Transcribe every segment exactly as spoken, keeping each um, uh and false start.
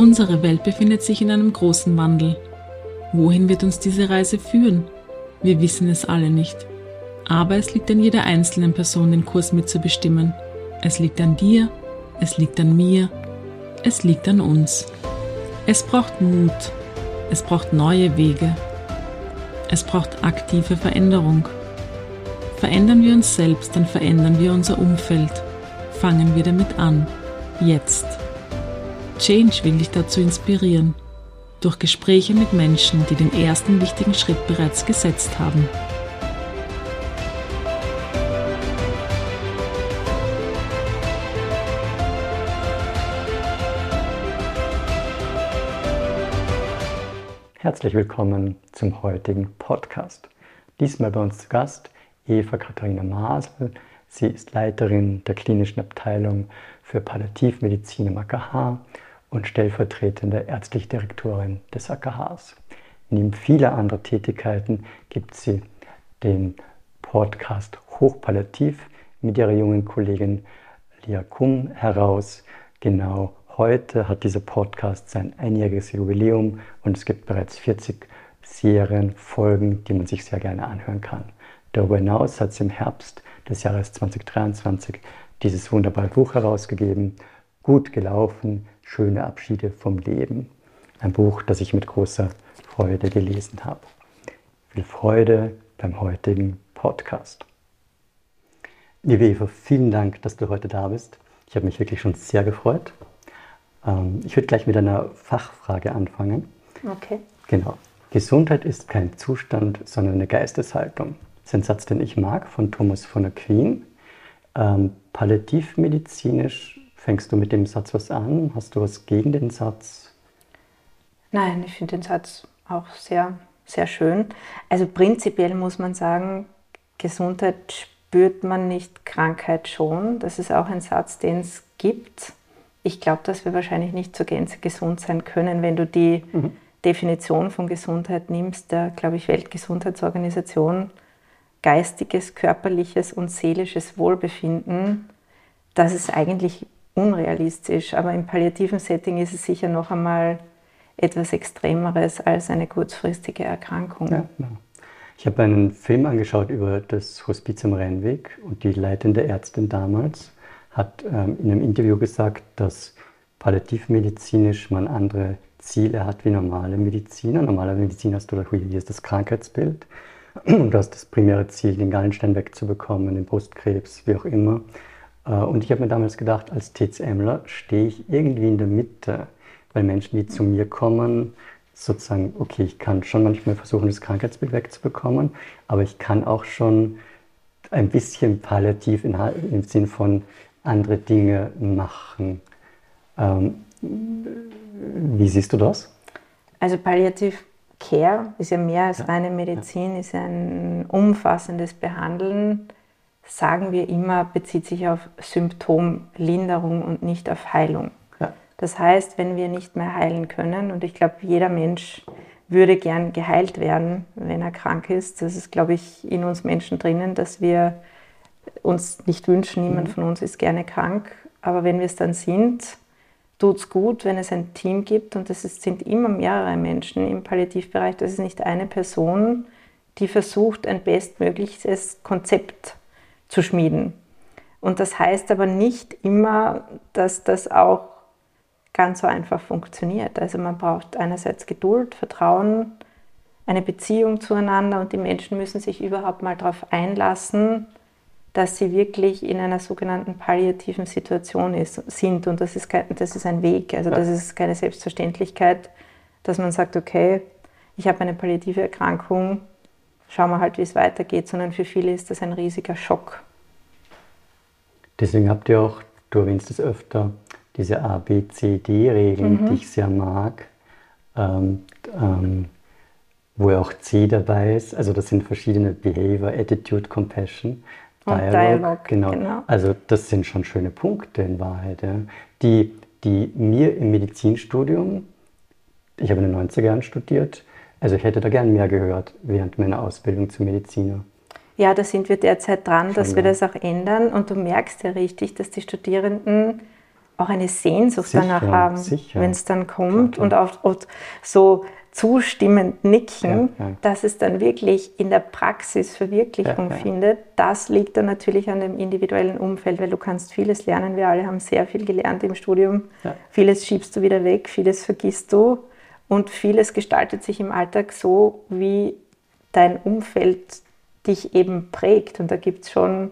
Unsere Welt befindet sich in einem großen Wandel. Wohin wird uns diese Reise führen? Wir wissen es alle nicht. Aber es liegt an jeder einzelnen Person, den Kurs mitzubestimmen. Es liegt an dir, es liegt an mir, es liegt an uns. Es braucht Mut, es braucht neue Wege, es braucht aktive Veränderung. Verändern wir uns selbst, dann verändern wir unser Umfeld. Fangen wir damit an, jetzt. Change will dich dazu inspirieren, durch Gespräche mit Menschen, die den ersten wichtigen Schritt bereits gesetzt haben. Herzlich willkommen zum heutigen Podcast. Diesmal bei uns zu Gast Eva Katharina Masel. Sie ist Leiterin der klinischen Abteilung für Palliativmedizin im A K H und stellvertretende ärztliche Direktorin des A K Hs. Neben vieler anderer Tätigkeiten gibt sie den Podcast Hochpalliativ mit ihrer jungen Kollegin Lia Kum heraus. Genau heute hat dieser Podcast sein einjähriges Jubiläum und es gibt bereits vierzig Serienfolgen, die man sich sehr gerne anhören kann. Darüber hinaus hat sie im Herbst des Jahres zweitausenddreiundzwanzig dieses wunderbare Buch herausgegeben, Gut gelaufen, schöne Abschiede vom Leben. Ein Buch, das ich mit großer Freude gelesen habe. Viel Freude beim heutigen Podcast. Liebe Eva, vielen Dank, dass du heute da bist. Ich habe mich wirklich schon sehr gefreut. Ich würde gleich mit einer Fachfrage anfangen. Okay. Genau. Gesundheit ist kein Zustand, sondern eine Geisteshaltung. Das ist ein Satz, den ich mag, von Thomas von Aquin. Ähm, palliativmedizinisch, fängst du mit dem Satz was an? Hast du was gegen den Satz? Nein, ich finde den Satz auch sehr, sehr schön. Also prinzipiell muss man sagen, Gesundheit spürt man nicht, Krankheit schon. Das ist auch ein Satz, den es gibt. Ich glaube, dass wir wahrscheinlich nicht zur Gänze gesund sein können, wenn du die mhm. Definition von Gesundheit nimmst, der, glaube ich, Weltgesundheitsorganisation, geistiges, körperliches und seelisches Wohlbefinden, das ist eigentlich unrealistisch. Aber im palliativen Setting ist es sicher noch einmal etwas Extremeres als eine kurzfristige Erkrankung. Ja, ja. Ich habe einen Film angeschaut über das Hospiz am Rennweg und die leitende Ärztin damals hat ähm, in einem Interview gesagt, dass palliativmedizinisch man andere Ziele hat wie normale Mediziner. Normale Medizin hast du, hier ist das Krankheitsbild. Und du hast das primäre Ziel, den Gallenstein wegzubekommen, den Brustkrebs, wie auch immer. Und ich habe mir damals gedacht, als TCMler stehe ich irgendwie in der Mitte, weil Menschen, die zu mir kommen, sozusagen, okay, ich kann schon manchmal versuchen, das Krankheitsbild wegzubekommen, aber ich kann auch schon ein bisschen palliativ im Sinn von andere Dinge machen. Ähm, wie siehst du das? Also Palliative Care ist ja mehr als ja, reine Medizin, ja. Ist ein umfassendes Behandeln, sagen wir immer, bezieht sich auf Symptomlinderung und nicht auf Heilung. Ja. Das heißt, wenn wir nicht mehr heilen können, und ich glaube, jeder Mensch würde gern geheilt werden, wenn er krank ist, das ist, glaube ich, in uns Menschen drinnen, dass wir uns nicht wünschen, niemand mhm. von uns ist gerne krank, aber wenn wir es dann sind, tut es gut, wenn es ein Team gibt, und es sind immer mehrere Menschen im Palliativbereich, das ist nicht eine Person, die versucht, ein bestmögliches Konzept zu schmieden. Und das heißt aber nicht immer, dass das auch ganz so einfach funktioniert. Also man braucht einerseits Geduld, Vertrauen, eine Beziehung zueinander, und die Menschen müssen sich überhaupt mal darauf einlassen, dass sie wirklich in einer sogenannten palliativen Situation ist, sind. Und das ist, kein, das ist ein Weg. Also das ist keine Selbstverständlichkeit, dass man sagt, okay, ich habe eine palliative Erkrankung, schauen wir halt, wie es weitergeht, sondern für viele ist das ein riesiger Schock. Deswegen habt ihr auch, du erwähnst es öfter, diese A B C D-Regeln, mhm. die ich sehr mag, ähm, ähm, wo ja auch C dabei ist. Also das sind verschiedene Behavior, Attitude, Compassion. Dialog, Dialog, genau. genau. Also das sind schon schöne Punkte in Wahrheit, ja. die, die mir im Medizinstudium, ich habe in den neunziger Jahren studiert, also ich hätte da gern mehr gehört während meiner Ausbildung zum Mediziner. Ja, da sind wir derzeit dran, schon, dass wir ja. das auch ändern, und du merkst ja richtig, dass die Studierenden auch eine Sehnsucht sicher, danach haben, wenn es dann kommt, und auch, auch so zustimmend nicken, ja, ja. dass es dann wirklich in der Praxis Verwirklichung ja, ja. findet. Das liegt dann natürlich an dem individuellen Umfeld, weil du kannst vieles lernen. Wir alle haben sehr viel gelernt im Studium. Ja. Vieles schiebst du wieder weg, vieles vergisst du, und vieles gestaltet sich im Alltag so, wie dein Umfeld dich eben prägt. Und da gibt es schon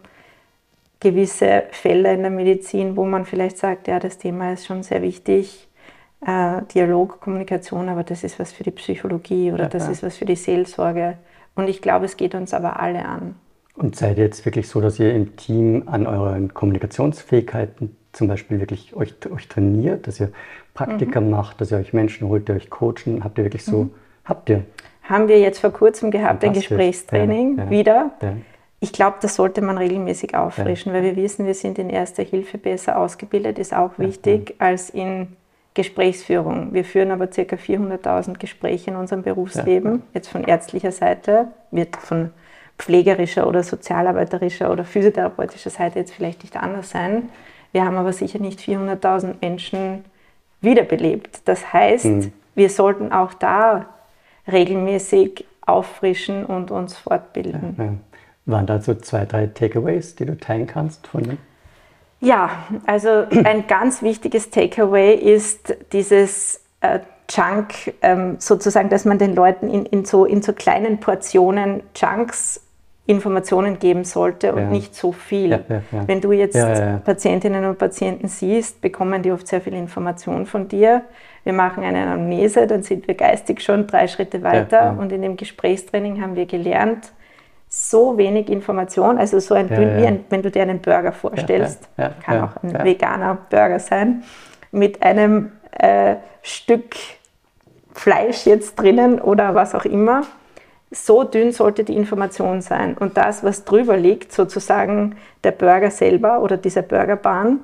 gewisse Felder in der Medizin, wo man vielleicht sagt, ja, das Thema ist schon sehr wichtig, äh, Dialog, Kommunikation, aber das ist was für die Psychologie oder ja, das ja. ist was für die Seelsorge. Und ich glaube, es geht uns aber alle an. Und seid ihr jetzt wirklich so, dass ihr im Team an euren Kommunikationsfähigkeiten zum Beispiel wirklich euch, euch trainiert, dass ihr Praktika mhm. macht, dass ihr euch Menschen holt, die euch coachen? Habt ihr wirklich so, mhm. habt ihr? Haben wir jetzt vor kurzem gehabt, ein Gesprächstraining ja, ja, wieder. Ja. Ich glaube, das sollte man regelmäßig auffrischen, ja. weil wir wissen, wir sind in Erster Hilfe besser ausgebildet, ist auch wichtig, ja, ja. als in Gesprächsführung. Wir führen aber ca. vierhunderttausend Gespräche in unserem Berufsleben, ja, ja. jetzt von ärztlicher Seite, wird von pflegerischer oder sozialarbeiterischer oder physiotherapeutischer Seite jetzt vielleicht nicht anders sein. Wir haben aber sicher nicht vierhunderttausend Menschen wiederbelebt. Das heißt, mhm. wir sollten auch da regelmäßig auffrischen und uns fortbilden. Ja, ja. Waren da so zwei, drei Takeaways, die du teilen kannst von dem? Ja, also ein ganz wichtiges Takeaway ist dieses äh, Chunk, ähm, sozusagen, dass man den Leuten in, in, so, in so kleinen Portionen Chunks Informationen geben sollte und ja. nicht so viel. Ja, ja, ja. Wenn du jetzt ja, ja, ja. Patientinnen und Patienten siehst, bekommen die oft sehr viel Information von dir. Wir machen eine Anamnese, dann sind wir geistig schon drei Schritte weiter ja, ja. und in dem Gesprächstraining haben wir gelernt, so wenig Information, also so ein, ja, ja. Wie ein, wenn du dir einen Burger vorstellst, ja, ja, ja, kann ja, auch ein ja. veganer Burger sein, mit einem äh, Stück Fleisch jetzt drinnen oder was auch immer. So dünn sollte die Information sein. Und das, was drüber liegt, sozusagen der Burger selber oder dieser Burgerbahn,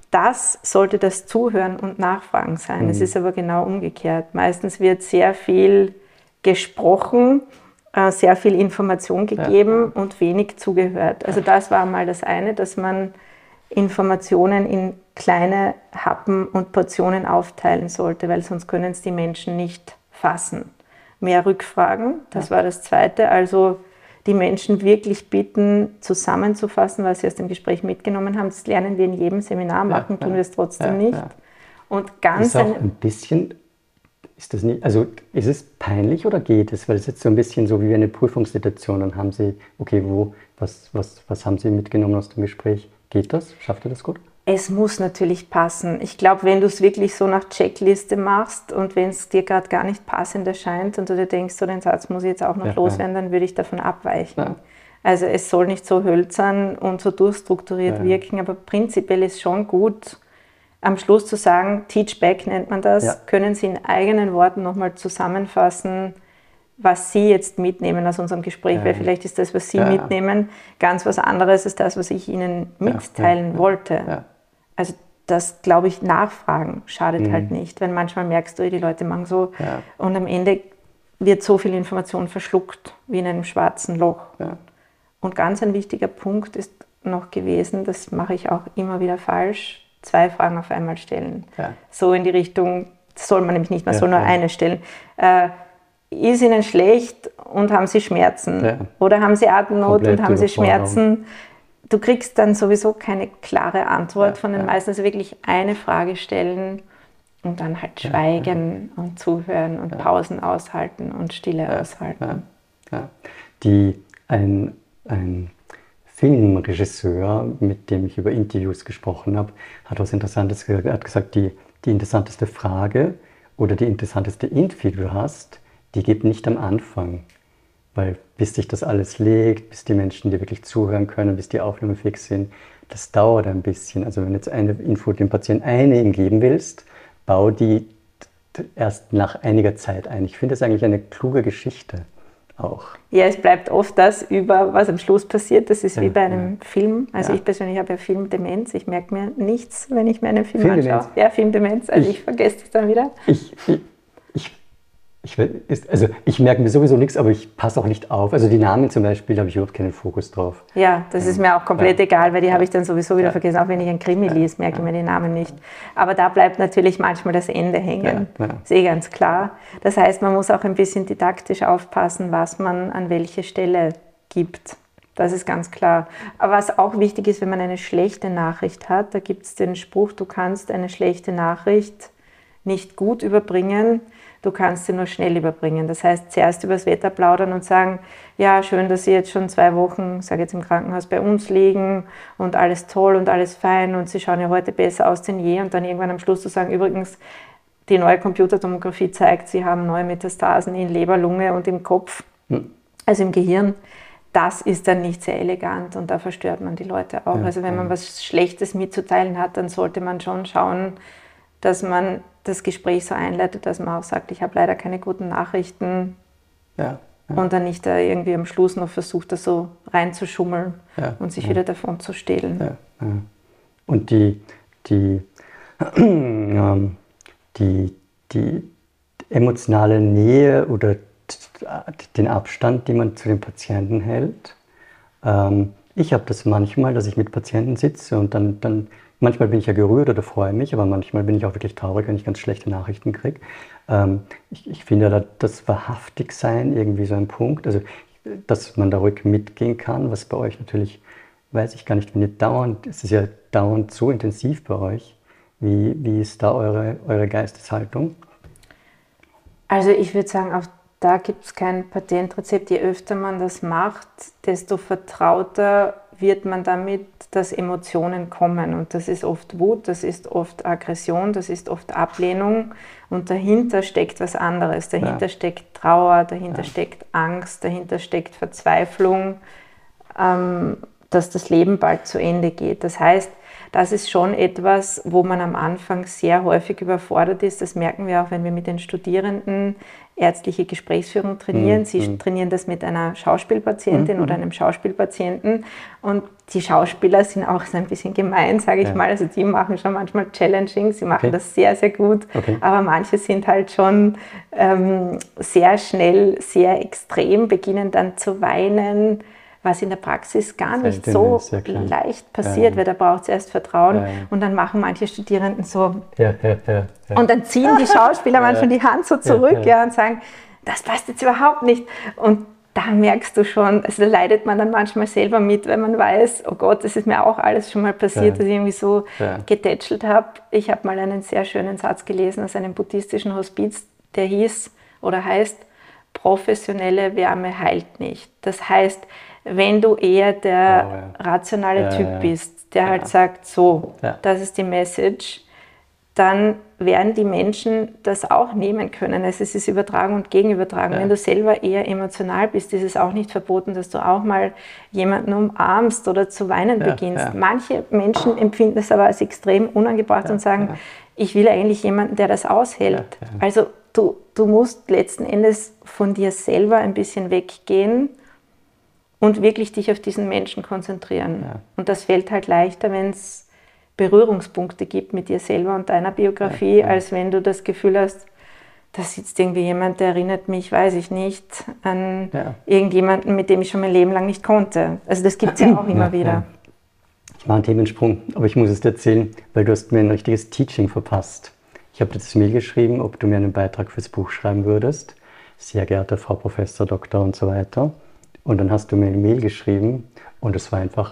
das sollte das Zuhören und Nachfragen sein. Mhm. Es ist aber genau umgekehrt. Meistens wird sehr viel gesprochen, sehr viel Information gegeben ja. und wenig zugehört. Also das war mal das eine, dass man Informationen in kleine Happen und Portionen aufteilen sollte, weil sonst können es die Menschen nicht fassen. Mehr Rückfragen, das ja. war das zweite. Also die Menschen wirklich bitten, zusammenzufassen, was sie aus dem Gespräch mitgenommen haben. Das lernen wir in jedem Seminar, machen ja, tun wir es trotzdem ja, nicht. Ja. Und ganz ist auch ein bisschen, ist das nicht, also ist es peinlich oder geht es? Weil es jetzt so ein bisschen so wie eine Prüfungssituation, dann haben Sie, okay, wo, was, was, was haben Sie mitgenommen aus dem Gespräch? Geht das? Schafft ihr das gut? Es muss natürlich passen. Ich glaube, wenn du es wirklich so nach Checkliste machst und wenn es dir gerade gar nicht passend erscheint und du dir denkst, so den Satz muss ich jetzt auch noch ja, loswerden, ja. dann würde ich davon abweichen. Ja. Also es soll nicht so hölzern und so durchstrukturiert ja. wirken, aber prinzipiell ist schon gut, am Schluss zu sagen, Teach Back nennt man das, ja. können Sie in eigenen Worten nochmal zusammenfassen, was Sie jetzt mitnehmen aus unserem Gespräch, ja. weil vielleicht ist das, was Sie ja. mitnehmen, ganz was anderes als das, was ich Ihnen mitteilen ja. Ja. wollte. Ja. Also das, glaube ich, nachfragen schadet mhm. halt nicht, weil manchmal merkst du, die Leute machen so ja. und am Ende wird so viel Information verschluckt wie in einem schwarzen Loch. Ja. Und ganz ein wichtiger Punkt ist noch gewesen, das mache ich auch immer wieder falsch, zwei Fragen auf einmal stellen. Ja. So in die Richtung, das soll man nämlich nicht, man ja, soll nur ja. eine stellen. Äh, ist Ihnen schlecht und haben Sie Schmerzen? Ja. Oder haben Sie Atemnot Komplett und haben Sie Schmerzen? Du kriegst dann sowieso keine klare Antwort ja, von den ja. meisten. Also wirklich eine Frage stellen und dann halt schweigen ja, ja. und zuhören und ja. Pausen aushalten und Stille ja, aushalten. Ja, ja. Die, ein, ein Filmregisseur, mit dem ich über Interviews gesprochen habe, hat was Interessantes gesagt. Er hat gesagt, die, die interessanteste Frage oder die interessanteste Info, die du hast, die geht nicht am Anfang. Weil bis sich das alles legt, bis die Menschen dir wirklich zuhören können, bis die aufnahmefähig sind, das dauert ein bisschen. Also wenn du jetzt eine Info dem Patienten eine ihm geben willst, bau die erst nach einiger Zeit ein. Ich finde das eigentlich eine kluge Geschichte auch. Ja, es bleibt oft das über, was am Schluss passiert. Das ist ja, wie bei einem ja. Film. Also ja. ich persönlich habe ja Filmdemenz. Ich merke mir nichts, wenn ich mir einen Film anschaue. Ja, Filmdemenz. Also ich, ich vergesse das dann wieder. Ich, ich, ich Ich, ist, also ich merke mir sowieso nichts, aber ich passe auch nicht auf. Also die Namen zum Beispiel, da habe ich überhaupt keinen Fokus drauf. Ja, das ist mir auch komplett ja. egal, weil die ja. habe ich dann sowieso wieder ja. vergessen. Auch wenn ich einen Krimi lese, merke ich mir die Namen nicht. Aber da bleibt natürlich manchmal das Ende hängen. Ja. Ja. Ist eh ganz klar. Das heißt, man muss auch ein bisschen didaktisch aufpassen, was man an welche Stelle gibt. Das ist ganz klar. Aber was auch wichtig ist, wenn man eine schlechte Nachricht hat, da gibt es den Spruch, du kannst eine schlechte Nachricht nicht gut überbringen, du kannst sie nur schnell überbringen. Das heißt, zuerst über das Wetter plaudern und sagen, ja, schön, dass Sie jetzt schon zwei Wochen, sage jetzt im Krankenhaus, bei uns liegen und alles toll und alles fein und Sie schauen ja heute besser aus denn je. Und dann irgendwann am Schluss zu sagen, übrigens, die neue Computertomographie zeigt, Sie haben neue Metastasen in Leber, Lunge und im Kopf, hm. also im Gehirn. Das ist dann nicht sehr elegant und da verstört man die Leute auch. Ja, also wenn man was Schlechtes mitzuteilen hat, dann sollte man schon schauen, dass man das Gespräch so einleitet, dass man auch sagt, ich habe leider keine guten Nachrichten ja, ja. und dann nicht da irgendwie am Schluss noch versucht, da so reinzuschummeln ja, und sich ja. wieder davon zu stehlen. Ja, ja. Und die, die, ähm, die, die emotionale Nähe oder den Abstand, den man zu den Patienten hält. Ähm, ich habe das manchmal, dass ich mit Patienten sitze und dann, dann manchmal bin ich ja gerührt oder freue mich, aber manchmal bin ich auch wirklich traurig, wenn ich ganz schlechte Nachrichten kriege. Ähm, ich, ich finde, das Wahrhaftigsein irgendwie so ein Punkt, also dass man da ruhig mitgehen kann, was bei euch natürlich, weiß ich gar nicht, wenn ihr dauernd, es ist ja dauernd so intensiv bei euch, wie, wie ist da eure, eure Geisteshaltung? Also ich würde sagen, auf da gibt es kein Patentrezept. Je öfter man das macht, desto vertrauter wird man damit, dass Emotionen kommen. Und das ist oft Wut, das ist oft Aggression, das ist oft Ablehnung. Und dahinter steckt was anderes. Dahinter ja. steckt Trauer, dahinter ja. steckt Angst, dahinter steckt Verzweiflung, ähm, dass das Leben bald zu Ende geht. Das heißt, das ist schon etwas, wo man am Anfang sehr häufig überfordert ist. Das merken wir auch, wenn wir mit den Studierenden ärztliche Gesprächsführung trainieren. Sie mhm. trainieren das mit einer Schauspielpatientin mhm. oder einem Schauspielpatienten. Und die Schauspieler sind auch so ein bisschen gemein, sage ich ja. mal. Also die machen schon manchmal challenging, sie machen okay. das sehr, sehr gut. Okay. Aber manche sind halt schon ähm, sehr schnell, sehr extrem, beginnen dann zu weinen, was in der Praxis gar nicht so leicht passiert, ja. weil da braucht es erst Vertrauen. Ja, ja. Und dann machen manche Studierenden so. Ja, ja, ja, ja. Und dann ziehen die Schauspieler manchmal die Hand so zurück ja, ja. Ja, und sagen, das passt jetzt überhaupt nicht. Und da merkst du schon, also da leidet man dann manchmal selber mit, weil man weiß, oh Gott, das ist mir auch alles schon mal passiert, ja. dass ich irgendwie so ja. getätschelt habe. Ich habe mal einen sehr schönen Satz gelesen aus einem buddhistischen Hospiz, der hieß oder heißt, professionelle Wärme heilt nicht. Das heißt, wenn du eher der oh, ja. rationale ja, Typ ja, ja. bist, der ja. halt sagt, so, ja. das ist die Message, dann werden die Menschen das auch nehmen können. Also es ist Übertragen und Gegenübertragen. Ja. Wenn du selber eher emotional bist, ist es auch nicht verboten, dass du auch mal jemanden umarmst oder zu weinen ja, beginnst. Ja. Manche Menschen empfinden es aber als extrem unangebracht ja, und sagen, ja. ich will eigentlich jemanden, der das aushält. Ja, ja. Also du, du musst letzten Endes von dir selber ein bisschen weggehen und wirklich dich auf diesen Menschen konzentrieren. Ja. Und das fällt halt leichter, wenn es Berührungspunkte gibt mit dir selber und deiner Biografie, ja, ja. als wenn du das Gefühl hast, da sitzt irgendwie jemand, der erinnert mich, weiß ich nicht, an ja. irgendjemanden, mit dem ich schon mein Leben lang nicht konnte. Also das gibt es ja auch immer ja, wieder. Ja. Ich mache einen Themensprung, aber ich muss es dir erzählen, weil du hast mir ein richtiges Teaching verpasst. Ich habe dir das Mail geschrieben, ob du mir einen Beitrag fürs Buch schreiben würdest. Sehr geehrte Frau Professor, Doktor und so weiter. Und dann hast du mir eine Mail geschrieben und es war einfach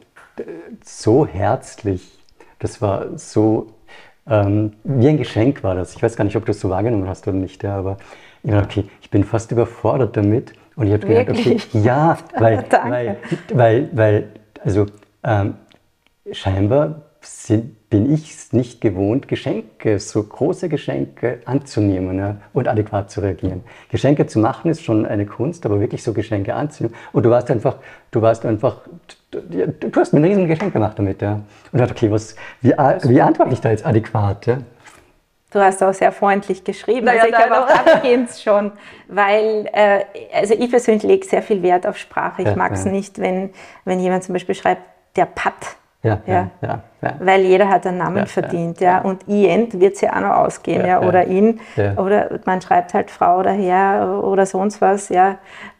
so herzlich. Das war so, ähm, wie ein Geschenk war das. Ich weiß gar nicht, ob du es so wahrgenommen hast oder nicht, ja, aber ich dachte, okay, ich bin fast überfordert damit. Und ich habe gedacht, okay, ja, weil, weil, weil, weil, also ähm, scheinbar sind, bin ich es nicht gewohnt, Geschenke, so große Geschenke anzunehmen, ja, und adäquat zu reagieren. Geschenke zu machen ist schon eine Kunst, aber wirklich so Geschenke anzunehmen. Und du warst einfach, du warst einfach, du, du hast mir ein riesen Geschenk gemacht damit. Ja. Und ich dachte, okay, was, wie, wie antworte ich da jetzt adäquat? Ja? Du hast auch sehr freundlich geschrieben, naja, also ich glaube auch abgehend schon, weil, äh, also ich persönlich lege sehr viel Wert auf Sprache. Ich ja, mag es ja. nicht, wenn, wenn jemand zum Beispiel schreibt, der Patt. Ja, ja, ja. ja, ja. Weil jeder hat einen Namen ja, verdient, ja. ja. Und Ient wird es ja auch noch ausgehen, ja, ja. Oder ihn, ja. oder man schreibt halt Frau oder Herr oder sonst was, ja.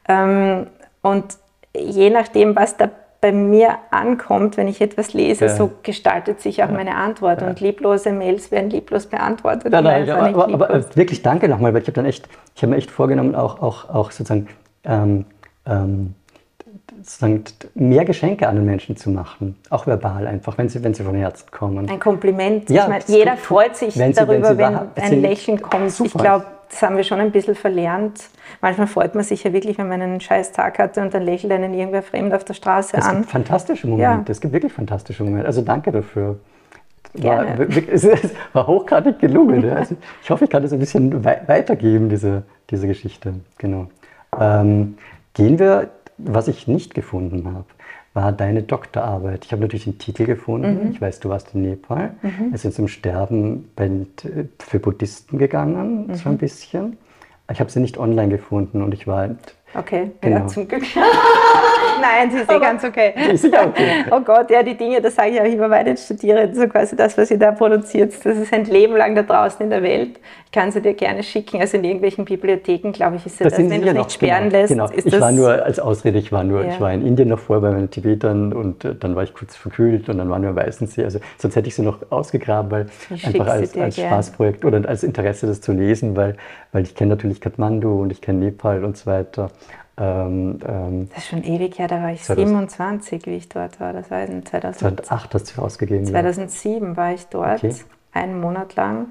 Und je nachdem, was da bei mir ankommt, wenn ich etwas lese, ja. so gestaltet sich auch ja. meine Antwort. Ja. Und lieblose Mails werden lieblos beantwortet. Ja, nein, aber, aber, aber, aber wirklich danke nochmal, weil ich habe dann echt, ich habe mir echt vorgenommen, auch, auch, auch sozusagen ähm, ähm, sozusagen mehr Geschenke an den Menschen zu machen, auch verbal einfach, wenn sie, wenn sie von Herzen kommen. Ein Kompliment. Ja, ich meine, jeder freut sich wenn sie, darüber, wenn, wenn wahr, ein Lächeln kommt. Super. Ich glaube, das haben wir schon ein bisschen verlernt. Manchmal freut man sich ja wirklich, wenn man einen scheiß Tag hatte und dann lächelt einen irgendwer fremd auf der Straße es an. Es gibt fantastische Momente, ja. es gibt wirklich fantastische Momente. Also danke dafür. War, es war hochgradig gelungen. Ja. Also ich hoffe, ich kann das ein bisschen wei- weitergeben, diese, diese Geschichte. Genau. Ähm, gehen wir, was ich nicht gefunden habe, war deine Doktorarbeit. Ich habe natürlich den Titel gefunden. Mhm. Ich weiß, du warst in Nepal. Mhm. Es ist zum Sterben bei, für Buddhisten gegangen, mhm. so ein bisschen. Ich habe sie nicht online gefunden und ich war halt... Okay, genau. Ja, zum Glück. Nein, sie ist eh ganz okay. Ist sicher okay. Oh Gott, ja, die Dinge, das sage ich auch immer meinen Studierenden, so quasi das, was ihr da produziert, das ist ein Leben lang da draußen in der Welt. Ich kann sie dir gerne schicken, also in irgendwelchen Bibliotheken, glaube ich, ist sie das, das wenn du es nicht sperren genau, lässt. Genau. Ist ich das war nur, als Ausrede, ich war nur, ja. ich war in Indien noch vorher bei meinen Tibetern und äh, dann war ich kurz verkühlt und dann waren wir am Weißensee, also sonst hätte ich sie noch ausgegraben, weil ich einfach als, als Spaßprojekt oder als Interesse, das zu lesen, weil, weil ich kenne natürlich Kathmandu und ich kenne Nepal und so weiter. Ähm, ähm, das ist schon ewig her, da war ich siebenundzwanzig, wie ich dort war. Das war in zweitausendacht hast du rausgegeben. zweitausendsieben war ich dort, okay. einen Monat lang.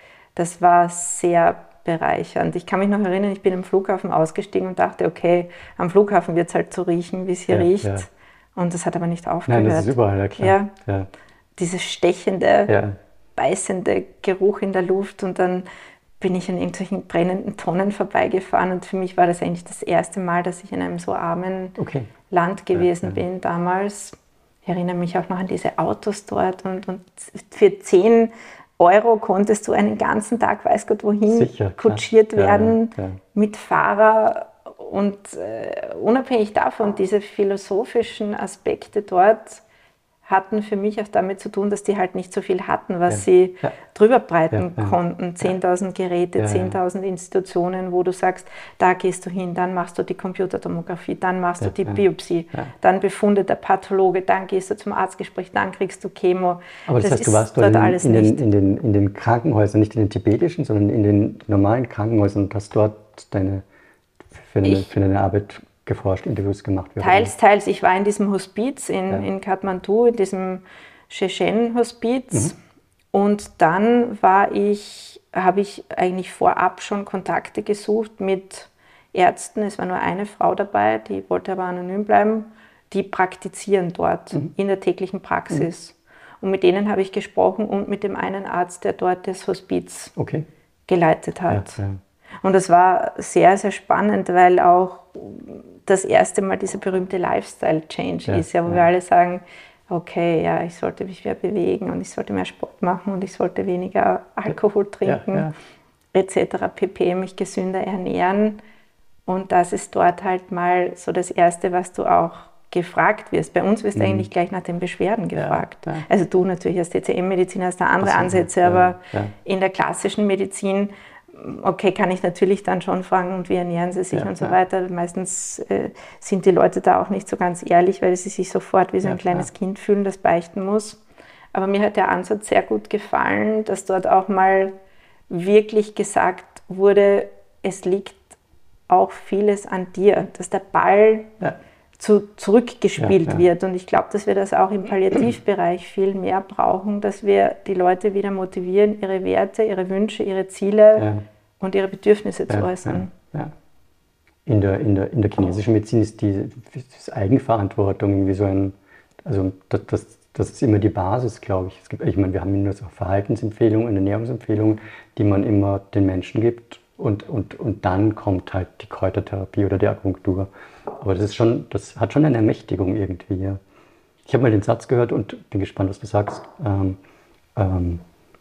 Das war sehr bereichernd. Ich kann mich noch erinnern, ich bin im Flughafen ausgestiegen und dachte, okay, am Flughafen wird es halt so riechen, wie es hier ja, riecht. Ja. Und das hat aber nicht aufgehört. Nein, das ist überall, ja klar. Ja. Ja. Dieses stechende, ja. beißende Geruch in der Luft und dann bin ich an irgendwelchen brennenden Tonnen vorbeigefahren und für mich war das eigentlich das erste Mal, dass ich in einem so armen okay. Land gewesen ja, ja. bin damals. Ich erinnere mich auch noch an diese Autos dort und, und für zehn Euro konntest du einen ganzen Tag, weiß Gott wohin, Sicher, kutschiert ja, werden ja, ja. mit Fahrer und äh, unabhängig davon, diese philosophischen Aspekte dort hatten für mich auch damit zu tun, dass die halt nicht so viel hatten, was ja, sie ja. drüber breiten ja, ja. konnten. zehntausend Geräte, ja, zehntausend Institutionen, wo du sagst, da gehst du hin, dann machst du die Computertomographie, dann machst ja, du die ja. Biopsie, ja. dann befundet der Pathologe, dann gehst du zum Arztgespräch, dann kriegst du Chemo. Aber das, das heißt, du warst dort in, alles in, den, in, den, in den Krankenhäusern, nicht in den tibetischen, sondern in den normalen Krankenhäusern und hast dort deine, für, deine, für deine Arbeit geforscht, Interviews gemacht. Teils, teils. Ich war in diesem Hospiz in, ja. in Kathmandu, in diesem Shechen-Hospiz. Mhm. Und dann war ich, habe ich eigentlich vorab schon Kontakte gesucht mit Ärzten. Es war nur eine Frau dabei, die wollte aber anonym bleiben. Die praktizieren dort mhm. in der täglichen Praxis. Mhm. Und mit denen habe ich gesprochen und mit dem einen Arzt, der dort das Hospiz okay. geleitet hat. Ja, ja. Und das war sehr, sehr spannend, weil auch das erste Mal dieser berühmte Lifestyle-Change ja, ist, ja, wo ja. wir alle sagen, okay, ja, ich sollte mich mehr bewegen und ich sollte mehr Sport machen und ich sollte weniger Alkohol trinken, ja, ja. et cetera pp., mich gesünder ernähren. Und das ist dort halt mal so das Erste, was du auch gefragt wirst. Bei uns wirst du mhm. eigentlich gleich nach den Beschwerden gefragt. Ja, ja. Also du natürlich als T C M-Mediziner hast da andere so, Ansätze, ja, aber ja. in der klassischen Medizin okay, kann ich natürlich dann schon fragen, und wie ernähren sie sich ja, und so ja. weiter. Meistens äh, sind die Leute da auch nicht so ganz ehrlich, weil sie sich sofort wie so ein ja, kleines ja. Kind fühlen, das beichten muss. Aber mir hat der Ansatz sehr gut gefallen, dass dort auch mal wirklich gesagt wurde, es liegt auch vieles an dir, dass der Ball ja. zu, zurückgespielt ja, ja. wird. Und ich glaube, dass wir das auch im Palliativbereich viel mehr brauchen, dass wir die Leute wieder motivieren, ihre Werte, ihre Wünsche, ihre Ziele ja. und ihre Bedürfnisse ja, zu äußern. Ja, ja. In, der, in, der, in der chinesischen Medizin ist die ist Eigenverantwortung irgendwie so ein, also das, das, das ist immer die Basis, glaube ich. Es gibt, ich meine, wir haben nur so Verhaltensempfehlungen und Ernährungsempfehlungen, die man immer den Menschen gibt. Und, und, und dann kommt halt die Kräutertherapie oder die Akupunktur. Aber das ist schon, das hat schon eine Ermächtigung irgendwie. Ja. Ich habe mal den Satz gehört und bin gespannt, was du sagst. Ähm, ähm,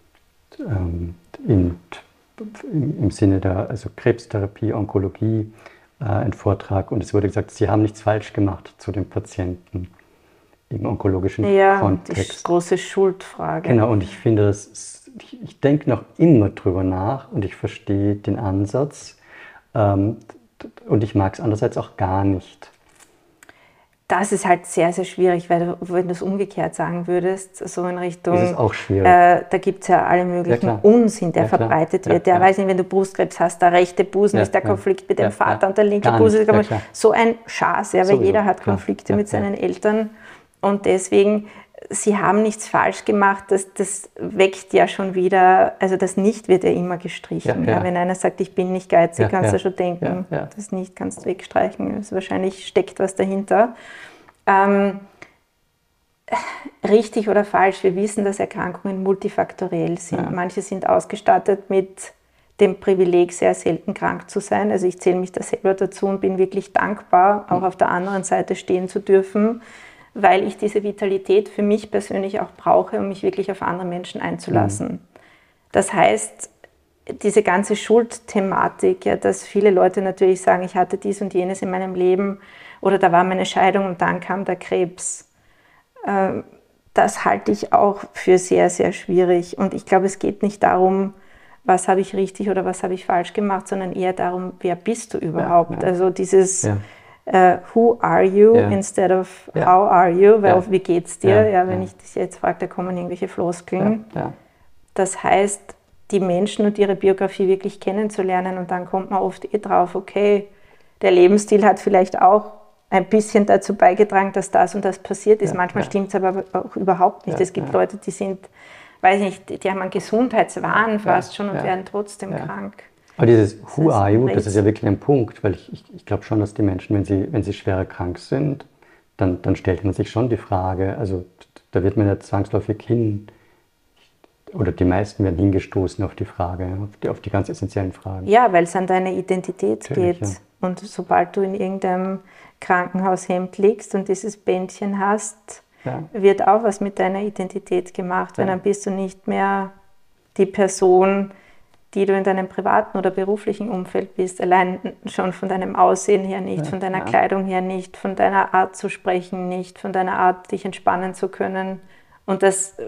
ähm, in, im, Im Sinne der also Krebstherapie, Onkologie, äh, ein Vortrag. Und es wurde gesagt, sie haben nichts falsch gemacht zu den Patienten. im onkologischen ja, Kontext. Die große Schuldfrage. Genau, und ich finde, das ist, ich, ich denke noch immer drüber nach und ich verstehe den Ansatz ähm, und ich mag es andererseits auch gar nicht. Das ist halt sehr, sehr schwierig, weil du, wenn du es umgekehrt sagen würdest, so in Richtung, ist es auch schwierig. Äh, da gibt es ja alle möglichen ja, Unsinn, der ja, verbreitet ja, wird. Der ja. weiß nicht, wenn du Brustkrebs hast, der rechte Busen ja, ist der ja, Konflikt mit dem ja, Vater ja. und der linke Gar Busen ist nicht, der ja, so ein Schaß, ja, weil Sowieso, jeder hat klar. Konflikte ja, mit seinen ja. Eltern und deswegen, sie haben nichts falsch gemacht, das, das weckt ja schon wieder, also das Nicht wird ja immer gestrichen. Ja, ja. Ja, wenn einer sagt, ich bin nicht geizig, Ja, kannst ja. du schon denken, Ja, ja. das Nicht kannst du wegstreichen, also wahrscheinlich steckt was dahinter. Ähm, richtig oder falsch, wir wissen, dass Erkrankungen multifaktoriell sind. Ja. Manche sind ausgestattet mit dem Privileg, sehr selten krank zu sein. Also ich zähle mich da selber dazu und bin wirklich dankbar, auch auf der anderen Seite stehen zu dürfen, weil ich diese Vitalität für mich persönlich auch brauche, um mich wirklich auf andere Menschen einzulassen. Mhm. Das heißt, diese ganze Schuldthematik, ja, dass viele Leute natürlich sagen, ich hatte dies und jenes in meinem Leben oder da war meine Scheidung und dann kam der Krebs. Das halte ich auch für sehr, sehr schwierig. Und ich glaube, es geht nicht darum, was habe ich richtig oder was habe ich falsch gemacht, sondern eher darum, wer bist du überhaupt? Ja, ja. Also dieses ja. uh, Who are you ja. instead of ja. How are you? Weil ja. Wie geht's dir? Ja, ja wenn ja. ich dich jetzt frage, da kommen irgendwelche Floskeln. Ja. Ja. Das heißt, die Menschen und ihre Biografie wirklich kennenzulernen und dann kommt man oft eh drauf, okay, der Lebensstil hat vielleicht auch ein bisschen dazu beigetragen, dass das und das passiert ist. Ja, Manchmal ja. stimmt es aber auch überhaupt nicht. Ja, es gibt ja. Leute, die sind, weiß nicht, die haben einen Gesundheitswahn fast ja, schon und ja. werden trotzdem ja. krank. Aber dieses Who are you, das ist ja wirklich ein Punkt, weil ich, ich, ich glaube schon, dass die Menschen, wenn sie, wenn sie schwer krank sind, dann, dann stellt man sich schon die Frage, also da wird man ja zwangsläufig hin, oder die meisten werden hingestoßen auf die Frage, auf die, auf die ganz essentiellen Fragen. Ja, weil es an deine Identität Natürlich, geht. Ja. Und sobald du in irgendeinem Krankenhaushemd liegst und dieses Bändchen hast, ja. wird auch was mit deiner Identität gemacht, weil ja. dann bist du nicht mehr die Person, die du in deinem privaten oder beruflichen Umfeld bist, allein schon von deinem Aussehen her nicht, ja. von deiner ja. Kleidung her nicht, von deiner Art zu sprechen nicht, von deiner Art, dich entspannen zu können. Und das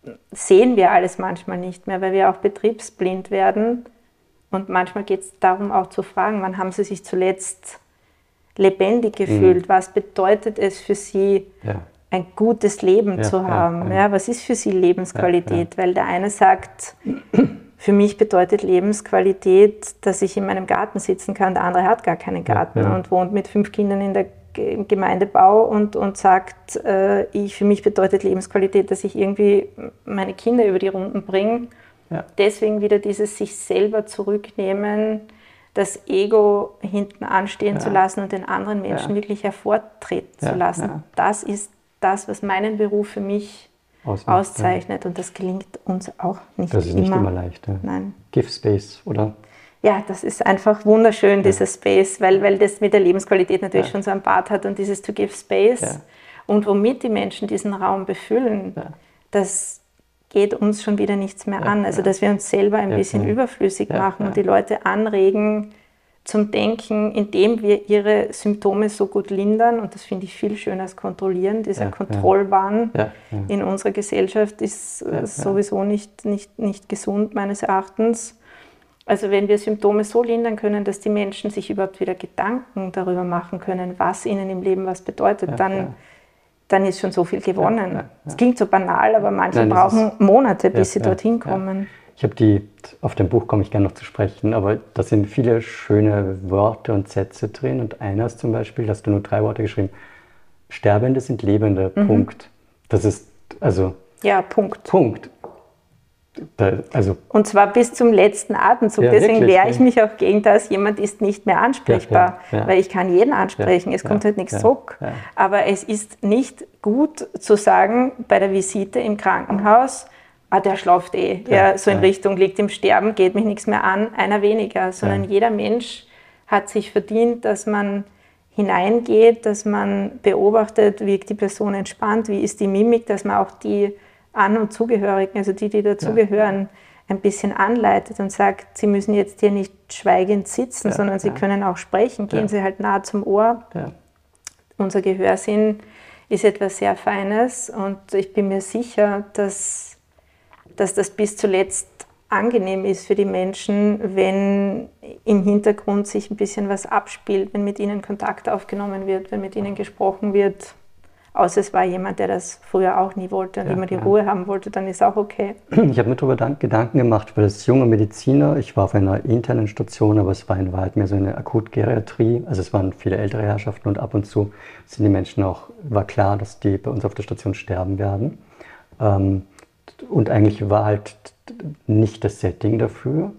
sehen wir alles manchmal nicht mehr, weil wir auch betriebsblind werden. Und manchmal geht es darum, auch zu fragen, wann haben Sie sich zuletzt lebendig gefühlt? Mhm. Was bedeutet es für Sie, ja. ein gutes Leben ja, zu haben? Ja, ja. Ja, was ist für Sie Lebensqualität? Ja, ja. Weil der eine sagt, für mich bedeutet Lebensqualität, dass ich in meinem Garten sitzen kann. Der andere hat gar keinen Garten ja, ja. und wohnt mit fünf Kindern in der im Gemeindebau und, und sagt, äh, ich, für mich bedeutet Lebensqualität, dass ich irgendwie meine Kinder über die Runden bringe. Ja. Deswegen wieder dieses sich selber zurücknehmen, das Ego hinten anstehen ja. zu lassen und den anderen Menschen ja. wirklich hervortreten ja. zu lassen. Ja. Das ist das, was meinen Beruf für mich Ausmacht, auszeichnet ja. und das gelingt uns auch nicht immer. Das ist immer. nicht immer leicht. Ja. Nein. Give Space, oder? Ja, das ist einfach wunderschön, ja. dieser Space, weil, weil das mit der Lebensqualität natürlich ja. schon so ein Part hat und dieses to give space ja. und womit die Menschen diesen Raum befüllen, ja. das geht uns schon wieder nichts mehr ja. an. Also, dass wir uns selber ein ja. bisschen ja. überflüssig ja. machen ja. und die Leute anregen zum Denken, indem wir ihre Symptome so gut lindern und das finde ich viel schöner als kontrollieren. Dieser ja. Kontrollwahn ja. Ja. in unserer Gesellschaft ist ja. sowieso nicht, nicht, nicht gesund meines Erachtens. Also wenn wir Symptome so lindern können, dass die Menschen sich überhaupt wieder Gedanken darüber machen können, was ihnen im Leben was bedeutet, ja, dann, ja. dann ist schon so viel gewonnen. Es ja, ja, ja. klingt so banal, aber manche Nein, brauchen Monate, bis ja, sie ja, dorthin kommen. Ja. Ich habe die, auf dem Buch komme ich gerne noch zu sprechen, aber da sind viele schöne Worte und Sätze drin und einer ist zum Beispiel, da hast du nur drei Worte geschrieben, Sterbende sind Lebende, mhm. Punkt. Das ist, also... Ja, Punkt. Punkt. Da, also und zwar bis zum letzten Atemzug. Ja, deswegen wehre ich mich auch gegen das, jemand ist nicht mehr ansprechbar, ja, ja, ja. weil ich kann jeden ansprechen, ja, es kommt ja, halt nichts ja, zurück. Ja. Aber es ist nicht gut zu sagen, bei der Visite im Krankenhaus, ah, der schlaft eh, ja, ja, so in ja. Richtung, liegt im Sterben, geht mich nichts mehr an, einer weniger, sondern ja. jeder Mensch hat sich verdient, dass man hineingeht, dass man beobachtet, wirkt die Person entspannt, wie ist die Mimik, dass man auch die An- und Zugehörigen, also die, die dazugehören, ja. ein bisschen anleitet und sagt, sie müssen jetzt hier nicht schweigend sitzen, ja, sondern sie ja. können auch sprechen, gehen ja. sie halt nah zum Ohr. Ja. Unser Gehörsinn ist etwas sehr Feines und ich bin mir sicher, dass, dass das bis zuletzt angenehm ist für die Menschen, wenn im Hintergrund sich ein bisschen was abspielt, wenn mit ihnen Kontakt aufgenommen wird, wenn mit ihnen gesprochen wird. Außer es war jemand, der das früher auch nie wollte und ja, immer die ja. Ruhe haben wollte, dann ist auch okay. Ich habe mir darüber Gedanken gemacht, weil als junger Mediziner, ich war auf einer internen Station, aber es war in Wahrheit mehr so eine Akutgeriatrie, also es waren viele ältere Herrschaften und ab und zu sind die Menschen auch, war klar, dass die bei uns auf der Station sterben werden. Und eigentlich war halt nicht das Setting dafür,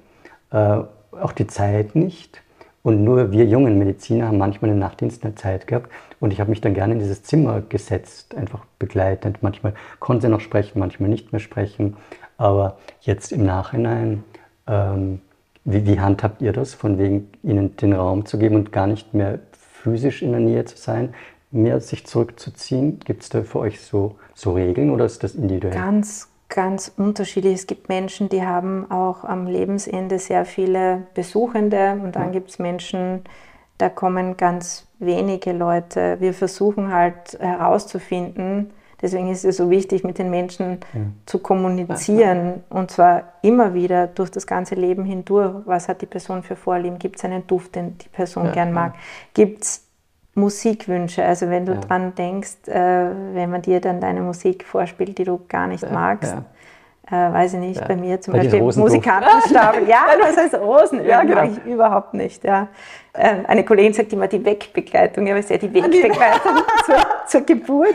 auch die Zeit nicht. Und nur wir jungen Mediziner haben manchmal in den Nachtdiensten Zeit gehabt und ich habe mich dann gerne in dieses Zimmer gesetzt, einfach begleitend. Manchmal konnte sie noch sprechen, manchmal nicht mehr sprechen. Aber jetzt im Nachhinein, ähm, wie, wie handhabt ihr das, von wegen ihnen den Raum zu geben und gar nicht mehr physisch in der Nähe zu sein, mehr sich zurückzuziehen? Gibt es da für euch so, so Regeln oder ist das individuell? Ganz Ganz unterschiedlich. Es gibt Menschen, die haben auch am Lebensende sehr viele Besuchende und dann ja. gibt es Menschen, da kommen ganz wenige Leute. Wir versuchen halt herauszufinden, deswegen ist es so wichtig, mit den Menschen ja. zu kommunizieren und zwar immer wieder durch das ganze Leben hindurch. Was hat die Person für Vorlieben? Gibt es einen Duft, den die Person ja, gern mag? Ja. Gibt es Musikwünsche, also wenn du ja. dran denkst, äh, wenn man dir dann deine Musik vorspielt, die du gar nicht ja, magst, ja. äh, weiß ich nicht, ja. bei mir zum bei Beispiel Musikantenstapel, ja, das heißt Rosenöl, ja, genau. mag ich überhaupt nicht. Ja. Äh, eine Kollegin sagt immer die Wegbegleitung, ja, was ist ja die Wegbegleitung zur, zur Geburt.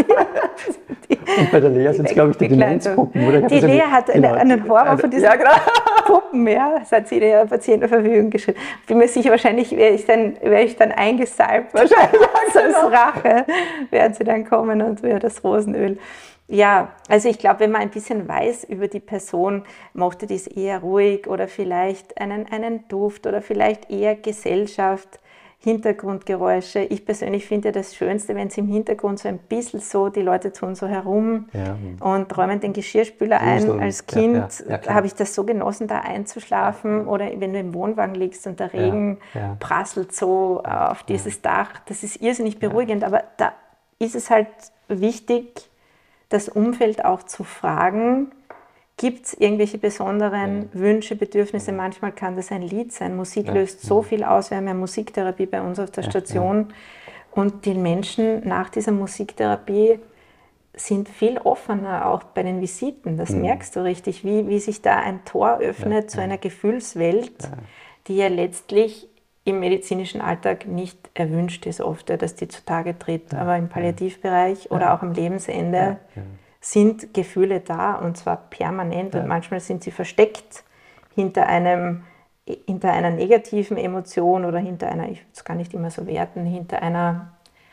Die, und bei der Lea sind es, glaube ich, die Demenzpuppen, oder? Die Lea hat genau. einen Horror von diesen ja, genau. Puppen, ja, das hat sie der Patienten zur Verfügung geschrieben. Ich bin mir sicher, wahrscheinlich werde ich dann, werde ich dann eingesalbt. Wahrscheinlich ja, genau. als Rache werden sie dann kommen und wieder das Rosenöl. Ja, also ich glaube, wenn man ein bisschen weiß über die Person, mochte dies eher ruhig oder vielleicht einen, einen Duft oder vielleicht eher Gesellschaft, Hintergrundgeräusche. Ich persönlich finde das Schönste, wenn es im Hintergrund so ein bisschen so, die Leute tun so herum ja. und räumen den Geschirrspüler ein. Und, Als Kind ja, ja, ja, habe ich das so genossen, da einzuschlafen. Ja. Oder wenn du im Wohnwagen liegst und der Regen ja, ja. prasselt so auf dieses ja. Dach. Das ist irrsinnig beruhigend. Ja. Aber da ist es halt wichtig, das Umfeld auch zu fragen, gibt es irgendwelche besonderen ja. Wünsche, Bedürfnisse? Ja. Manchmal kann das ein Lied sein. Musik ja. löst so viel aus. Wir haben ja Musiktherapie bei uns auf der ja. Station. Ja. Und die Menschen nach dieser Musiktherapie sind viel offener, auch bei den Visiten. Das mhm. merkst du richtig, wie, wie sich da ein Tor öffnet ja. zu einer Gefühlswelt, ja. die ja letztlich im medizinischen Alltag nicht erwünscht ist oft, dass die zutage tritt. Ja. Aber im Palliativbereich ja. oder auch am Lebensende ja. Ja. sind Gefühle da und zwar permanent ja. und manchmal sind sie versteckt hinter einem, hinter einer negativen Emotion oder hinter einer, ich will es gar nicht immer so werten, hinter einer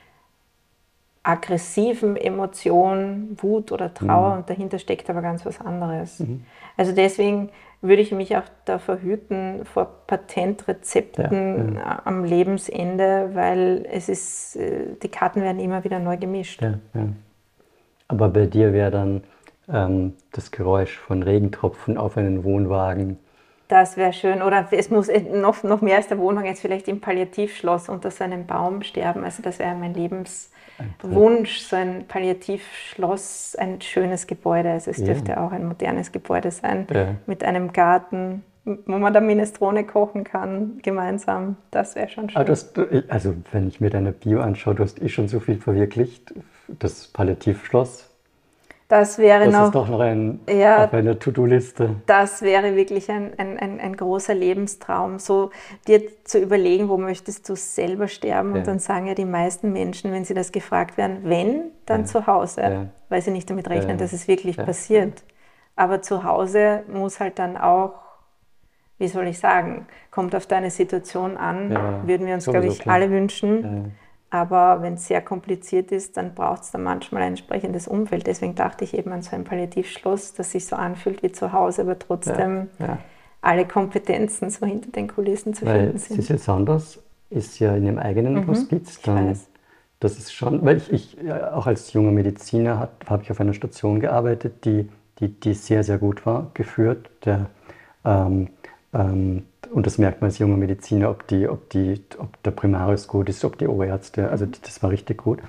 aggressiven Emotion, Wut oder Trauer mhm. und dahinter steckt aber ganz was anderes. Mhm. Also deswegen würde ich mich auch davor hüten, vor Patentrezepten ja, ja. am Lebensende, weil es ist, die Karten werden immer wieder neu gemischt. Ja, ja. Aber bei dir wäre dann ähm, das Geräusch von Regentropfen auf einen Wohnwagen. Das wäre schön. Oder es muss noch, noch mehr als der Wohnwagen jetzt vielleicht im Palliativschloss unter so einem Baum sterben. Also das wäre mein Lebenswunsch, so ein Palliativschloss, ein schönes Gebäude. Also es ja. dürfte auch ein modernes Gebäude sein, ja. mit einem Garten, wo man da Minestrone kochen kann, gemeinsam. Das wäre schon schön. Das, also wenn ich mir deine Bio anschaue, du hast eh schon so viel verwirklicht. Das Palliativschloss. Das wäre das noch, ist doch noch ein, ja, auf einer To-Do-Liste. Das wäre wirklich ein, ein, ein, ein großer Lebenstraum, so dir zu überlegen, wo möchtest du selber sterben. Ja. Und dann sagen ja die meisten Menschen, wenn sie das gefragt werden, wenn, dann ja. zu Hause, ja. weil sie nicht damit rechnen, ja. dass es wirklich ja. passiert. Aber zu Hause muss halt dann auch, wie soll ich sagen, kommt auf deine Situation an, ja. würden wir uns, glaube ich, klar. alle wünschen. Ja. Aber wenn es sehr kompliziert ist, dann braucht es dann manchmal ein entsprechendes Umfeld. Deswegen dachte ich eben an so ein Palliativschloss, das sich so anfühlt wie zu Hause, aber trotzdem ja, ja. alle Kompetenzen so hinter den Kulissen zu weil finden sind. Sissel Saunders ist ja in ihrem eigenen mhm, Hospiz. Dann, das ist schon, weil ich, ich auch als junger Mediziner habe ich auf einer Station gearbeitet, die, die, die sehr, sehr gut war, geführt. Der, ähm, ähm, Und das merkt man als junger Mediziner, ob, die, ob, die, ob der Primarius gut ist, ob die Oberärzte, also das war richtig gut.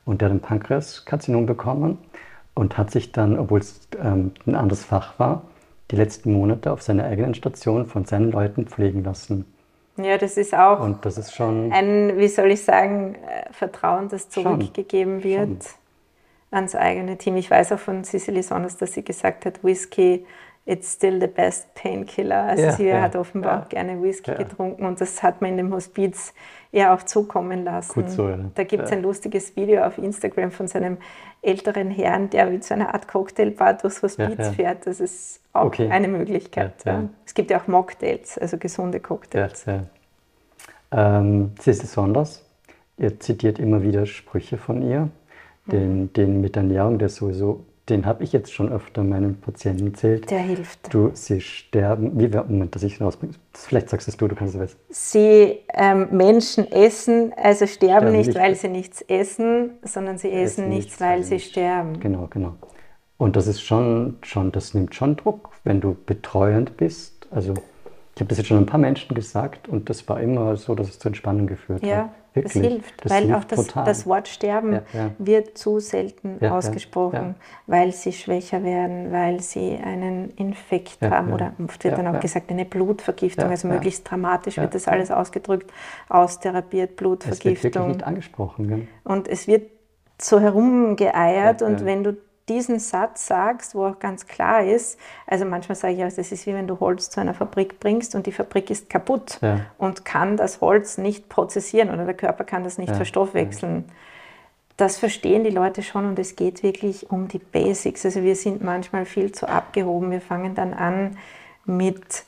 und der hat ein Pankreaskarzinom bekommen und hat sich dann, obwohl es ähm, ein anderes Fach war, die letzten Monate auf seiner eigenen Station von seinen Leuten pflegen lassen. Ja, das ist auch und das ist schon ein, wie soll ich sagen, Vertrauen, das zurückgegeben schon, wird schon. ans eigene Team. Ich weiß auch von Cicely Saunders, dass sie gesagt hat, Whisky, it's still the best painkiller. Also ja, sie ja, hat offenbar ja, auch gerne Whisky ja. getrunken und das hat man in dem Hospiz ja auch zukommen lassen. Gut so, ja. Da gibt es ja. ein lustiges Video auf Instagram von seinem älteren Herrn, der mit so einer Art Cocktailbar durchs Hospiz ja, ja. fährt. Das ist auch okay. eine Möglichkeit. Ja, ja. Ja. Es gibt ja auch Mocktails, also gesunde Cocktails. Ja, ja. Ähm, Cicely Saunders, ihr zitiert immer wieder Sprüche von ihr, den, mhm. den mit Ernährung, der sowieso, den habe ich jetzt schon öfter meinen Patienten erzählt. Der hilft. Du, sie sterben, wie, Moment, dass ich es rausbringe, vielleicht sagst es du, du kannst es besser. Sie, ähm, Menschen essen, also sterben, sterben nicht, nicht, weil sie nichts essen, sondern sie essen, essen nichts, nichts, weil sie nicht. sterben. Genau, genau. Und das ist schon, schon, das nimmt schon Druck, wenn du betreuend bist. Also ich habe das jetzt schon ein paar Menschen gesagt und das war immer so, dass es zur Entspannung geführt ja, hat. Wirklich. Das hilft, das weil hilft auch das, total. das Wort Sterben ja, ja. wird zu selten ja, ausgesprochen, ja, ja. weil sie schwächer werden, weil sie einen Infekt ja, haben ja. oder oft wird ja, dann auch ja. gesagt, eine Blutvergiftung, ja, also ja. möglichst dramatisch ja, wird das ja. alles ausgedrückt, austherapiert, Blutvergiftung. Es wird wirklich nicht angesprochen. Gell? Und es wird so herumgeeiert ja, und ja. wenn du diesen Satz sagst, wo auch ganz klar ist, also manchmal sage ich auch, das ist wie wenn du Holz zu einer Fabrik bringst und die Fabrik ist kaputt ja. und kann das Holz nicht prozessieren oder der Körper kann das nicht ja. verstoffwechseln. Ja. Das verstehen die Leute schon und es geht wirklich um die Basics. Also wir sind manchmal viel zu abgehoben. Wir fangen dann an mit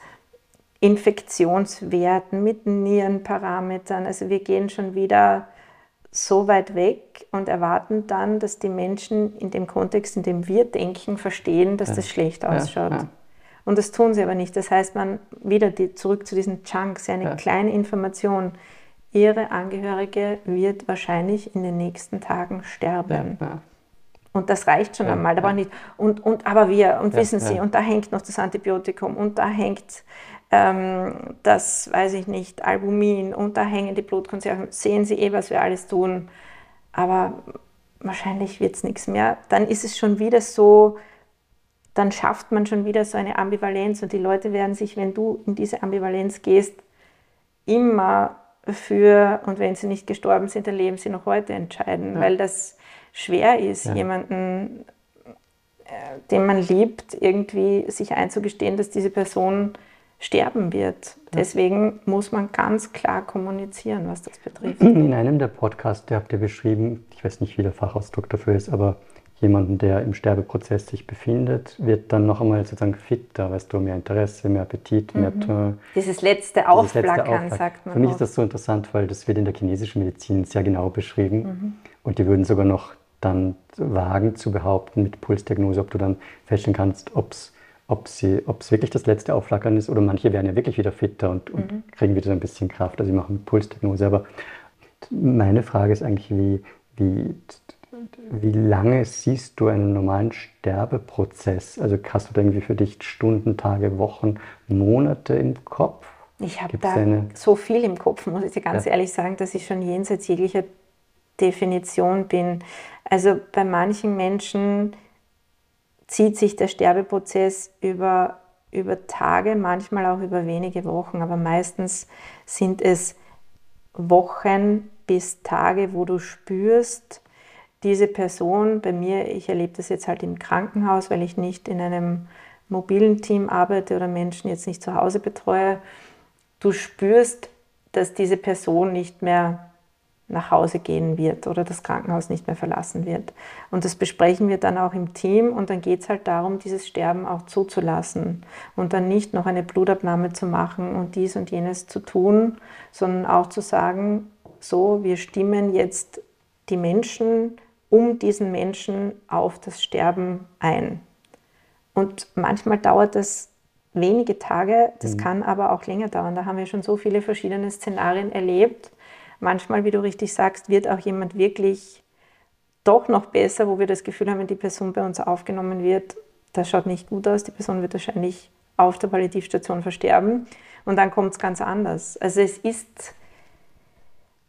Infektionswerten, mit Nierenparametern. Also wir gehen schon wieder so weit weg und erwarten dann, dass die Menschen in dem Kontext, in dem wir denken, verstehen, dass ja. das schlecht ausschaut. Ja, ja. Und das tun sie aber nicht. Das heißt, man wieder die, zurück zu diesen Chunks, eine ja. kleine Information. Ihre Angehörige wird wahrscheinlich in den nächsten Tagen sterben. Ja, ja. Und das reicht schon ja, einmal. Da ja. brauche ich nicht. Und, und aber wir, und ja, wissen Sie, ja. und da hängt noch das Antibiotikum und da hängt ähm, das, weiß ich nicht, Albumin und da hängen die Blutkonserven. Sehen Sie eh, was wir alles tun. Aber wahrscheinlich wird es nichts mehr. Dann ist es schon wieder so, dann schafft man schon wieder so eine Ambivalenz und die Leute werden sich, wenn du in diese Ambivalenz gehst, immer für, und wenn sie nicht gestorben sind, dann leben sie noch heute entscheiden, ja. weil das schwer ist, ja. jemanden, den man liebt, irgendwie sich einzugestehen, dass diese Person sterben wird. Ja. Deswegen muss man ganz klar kommunizieren, was das betrifft. In einem der Podcasts, der habt ihr beschrieben, ich weiß nicht, wie der Fachausdruck dafür ist, aber jemanden, der im Sterbeprozess sich befindet, wird dann noch einmal sozusagen fitter, weißt du, mehr Interesse, mehr Appetit, mehr... Mhm. Dieses letzte Aufplackern, sagt man. Für mich auch. ist das so interessant, weil das wird in der chinesischen Medizin sehr genau beschrieben. Mhm. Und die würden sogar noch dann wagen zu behaupten mit Pulsdiagnose, ob du dann feststellen kannst, ob's, ob sie, ob es wirklich das letzte Aufflackern ist oder manche werden ja wirklich wieder fitter und, und mhm. kriegen wieder so ein bisschen Kraft. Also sie machen mit Pulsdiagnose. Aber meine Frage ist eigentlich, wie... wie Wie lange siehst du einen normalen Sterbeprozess? Also hast du da irgendwie für dich Stunden, Tage, Wochen, Monate im Kopf? Ich habe da eine... so viel im Kopf, muss ich dir ganz ja. ehrlich sagen, dass ich schon jenseits jeglicher Definition bin. Also bei manchen Menschen zieht sich der Sterbeprozess über, über Tage, manchmal auch über wenige Wochen, aber meistens sind es Wochen bis Tage, wo du spürst, diese Person, bei mir, ich erlebe das jetzt halt im Krankenhaus, weil ich nicht in einem mobilen Team arbeite oder Menschen jetzt nicht zu Hause betreue, du spürst, dass diese Person nicht mehr nach Hause gehen wird oder das Krankenhaus nicht mehr verlassen wird. Und das besprechen wir dann auch im Team und dann geht es halt darum, dieses Sterben auch zuzulassen und dann nicht noch eine Blutabnahme zu machen und dies und jenes zu tun, sondern auch zu sagen, so, wir stimmen jetzt die Menschen um diesen Menschen auf das Sterben ein. Und manchmal dauert das wenige Tage, das mhm. kann aber auch länger dauern. Da haben wir schon so viele verschiedene Szenarien erlebt. Manchmal, wie du richtig sagst, wird auch jemand wirklich doch noch besser, wo wir das Gefühl haben, wenn die Person bei uns aufgenommen wird, das schaut nicht gut aus, die Person wird wahrscheinlich auf der Palliativstation versterben und dann kommt es ganz anders. Also es ist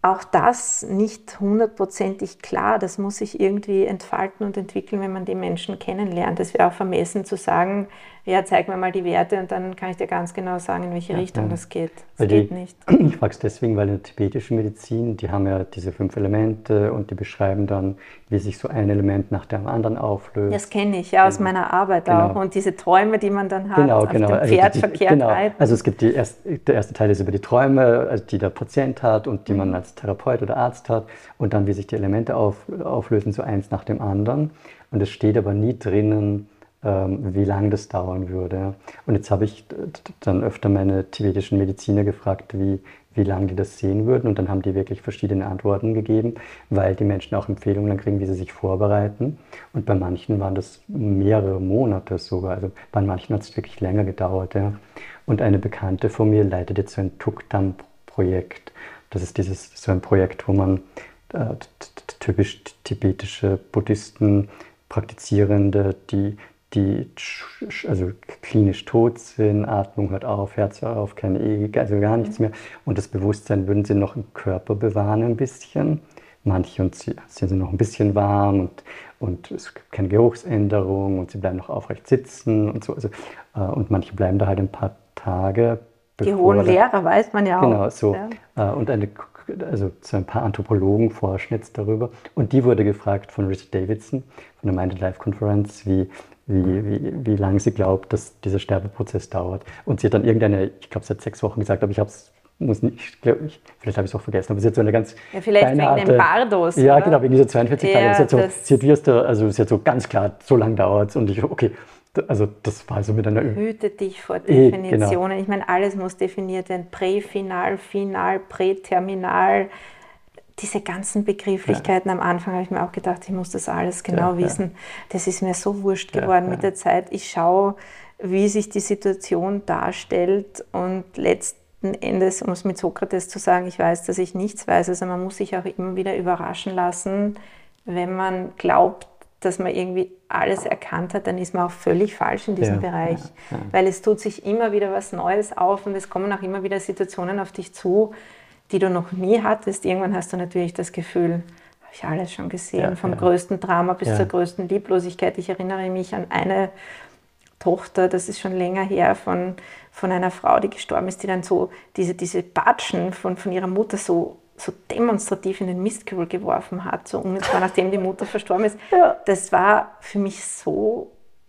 auch das nicht hundertprozentig klar. Das muss sich irgendwie entfalten und entwickeln, wenn man die Menschen kennenlernt. Es wäre auch vermessen zu sagen, ja, zeig mir mal die Werte und dann kann ich dir ganz genau sagen, in welche ja, Richtung ja. das geht. Das die, geht nicht. Ich frage es deswegen, weil in der tibetischen Medizin, die haben ja diese fünf Elemente und die beschreiben dann, wie sich so ein Element nach dem anderen auflöst. Das kenne ich ja aus genau. meiner Arbeit genau. auch. Und diese Träume, die man dann hat, genau, auf genau. dem Also Pferd die, verkehrt genau. reiten. Also es gibt die erst, der erste Teil ist über die Träume, die der Patient hat und die mhm. man als Therapeut oder Arzt hat. Und dann, wie sich die Elemente auf, auflösen, so eins nach dem anderen. Und es steht aber nie drinnen, wie lange das dauern würde. Und jetzt habe ich dann öfter meine tibetischen Mediziner gefragt, wie, wie lange die das sehen würden. Und dann haben die wirklich verschiedene Antworten gegeben, weil die Menschen auch Empfehlungen kriegen, wie sie sich vorbereiten. Und bei manchen waren das mehrere Monate sogar. Also bei manchen hat es wirklich länger gedauert. Ja. Und eine Bekannte von mir leitet jetzt so ein Tukdam-Projekt. Das ist dieses, so ein Projekt, wo man äh, typisch tibetische Buddhisten, Praktizierende, die die also klinisch tot sind, Atmung hört auf, Herz hört auf, kein E, also gar nichts mehr. Und das Bewusstsein würden sie noch im Körper bewahren ein bisschen. Manche und sie, sie sind noch ein bisschen warm und, und es gibt keine Geruchsänderung und sie bleiben noch aufrecht sitzen und so. Also, äh, und manche bleiben da halt ein paar Tage. Die hohen Lehrer weiß man ja auch. Genau, so. Ja. Äh, und eine, also so ein paar Anthropologen forschen jetzt darüber. Und die wurde gefragt von Richard Davidson von der Mind and Life Conference, wie Wie, wie, wie lange sie glaubt, dass dieser Sterbeprozess dauert. Und sie hat dann irgendeine, ich glaube, seit sechs Wochen gesagt, aber ich habe es, muss nicht, ich glaub, ich, vielleicht habe ich es auch vergessen, aber sie hat so eine ganz ja, vielleicht wegen Arte, dem Bardos. Ja, oder? genau, wegen dieser zweiundvierzig Tage. Ja, sie, hat so, sie, hat wie aus der, also sie hat so ganz klar, so lange dauert es. Und ich, okay, also das war so mit einer... Hüte dich vor Definitionen. Genau. Ich meine, alles muss definiert werden. Präfinal, Final, Präterminal. Diese ganzen Begrifflichkeiten ja. am Anfang habe ich mir auch gedacht, ich muss das alles genau ja, wissen. Ja. Das ist mir so wurscht geworden ja, mit der Zeit. Ich schaue, wie sich die Situation darstellt und letzten Endes, um es mit Sokrates zu sagen, ich weiß, dass ich nichts weiß. Also man muss sich auch immer wieder überraschen lassen. Wenn man glaubt, dass man irgendwie alles erkannt hat, dann ist man auch völlig falsch in diesem ja, Bereich. Ja, ja. Weil es tut sich immer wieder was Neues auf und es kommen auch immer wieder Situationen auf dich zu, die du noch nie hattest. Irgendwann hast du natürlich das Gefühl, habe ich alles schon gesehen, ja, vom ja. größten Drama bis ja. zur größten Lieblosigkeit. Ich erinnere mich an eine Tochter, das ist schon länger her, von, von einer Frau, die gestorben ist, die dann so diese, diese Batschen von, von ihrer Mutter so, so demonstrativ in den Mistkübel geworfen hat, so unmittelbar nachdem die Mutter verstorben ist. Ja. Das war für mich so...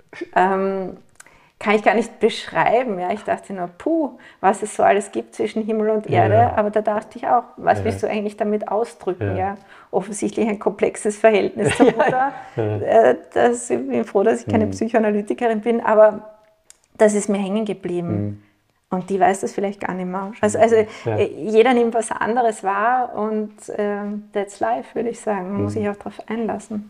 Ähm, kann ich gar nicht beschreiben. Ja. Ich dachte nur, puh, was es so alles gibt zwischen Himmel und Erde. Ja. Aber da dachte ich auch, was ja. willst du eigentlich damit ausdrücken? Ja. Ja. Offensichtlich ein komplexes Verhältnis zur Mutter. Ja. Das, ich bin froh, dass ich keine mhm. Psychoanalytikerin bin, aber das ist mir hängen geblieben. Mhm. Und die weiß das vielleicht gar nicht mehr. Also, also ja. jeder nimmt was anderes wahr und äh, that's life, würde ich sagen. Man mhm. muss sich auch darauf einlassen.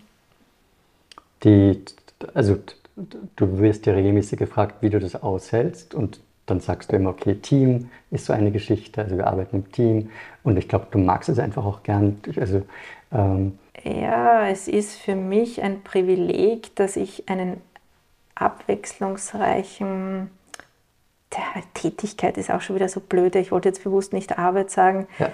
Die, also du wirst ja regelmäßig gefragt, wie du das aushältst und dann sagst du immer, okay, Team ist so eine Geschichte, also wir arbeiten im Team und ich glaube, du magst es einfach auch gern. Also, ähm ja, es ist für mich ein Privileg, dass ich einen abwechslungsreichen, der Tätigkeit ist auch schon wieder so blöd, ich wollte jetzt bewusst nicht Arbeit sagen, ja.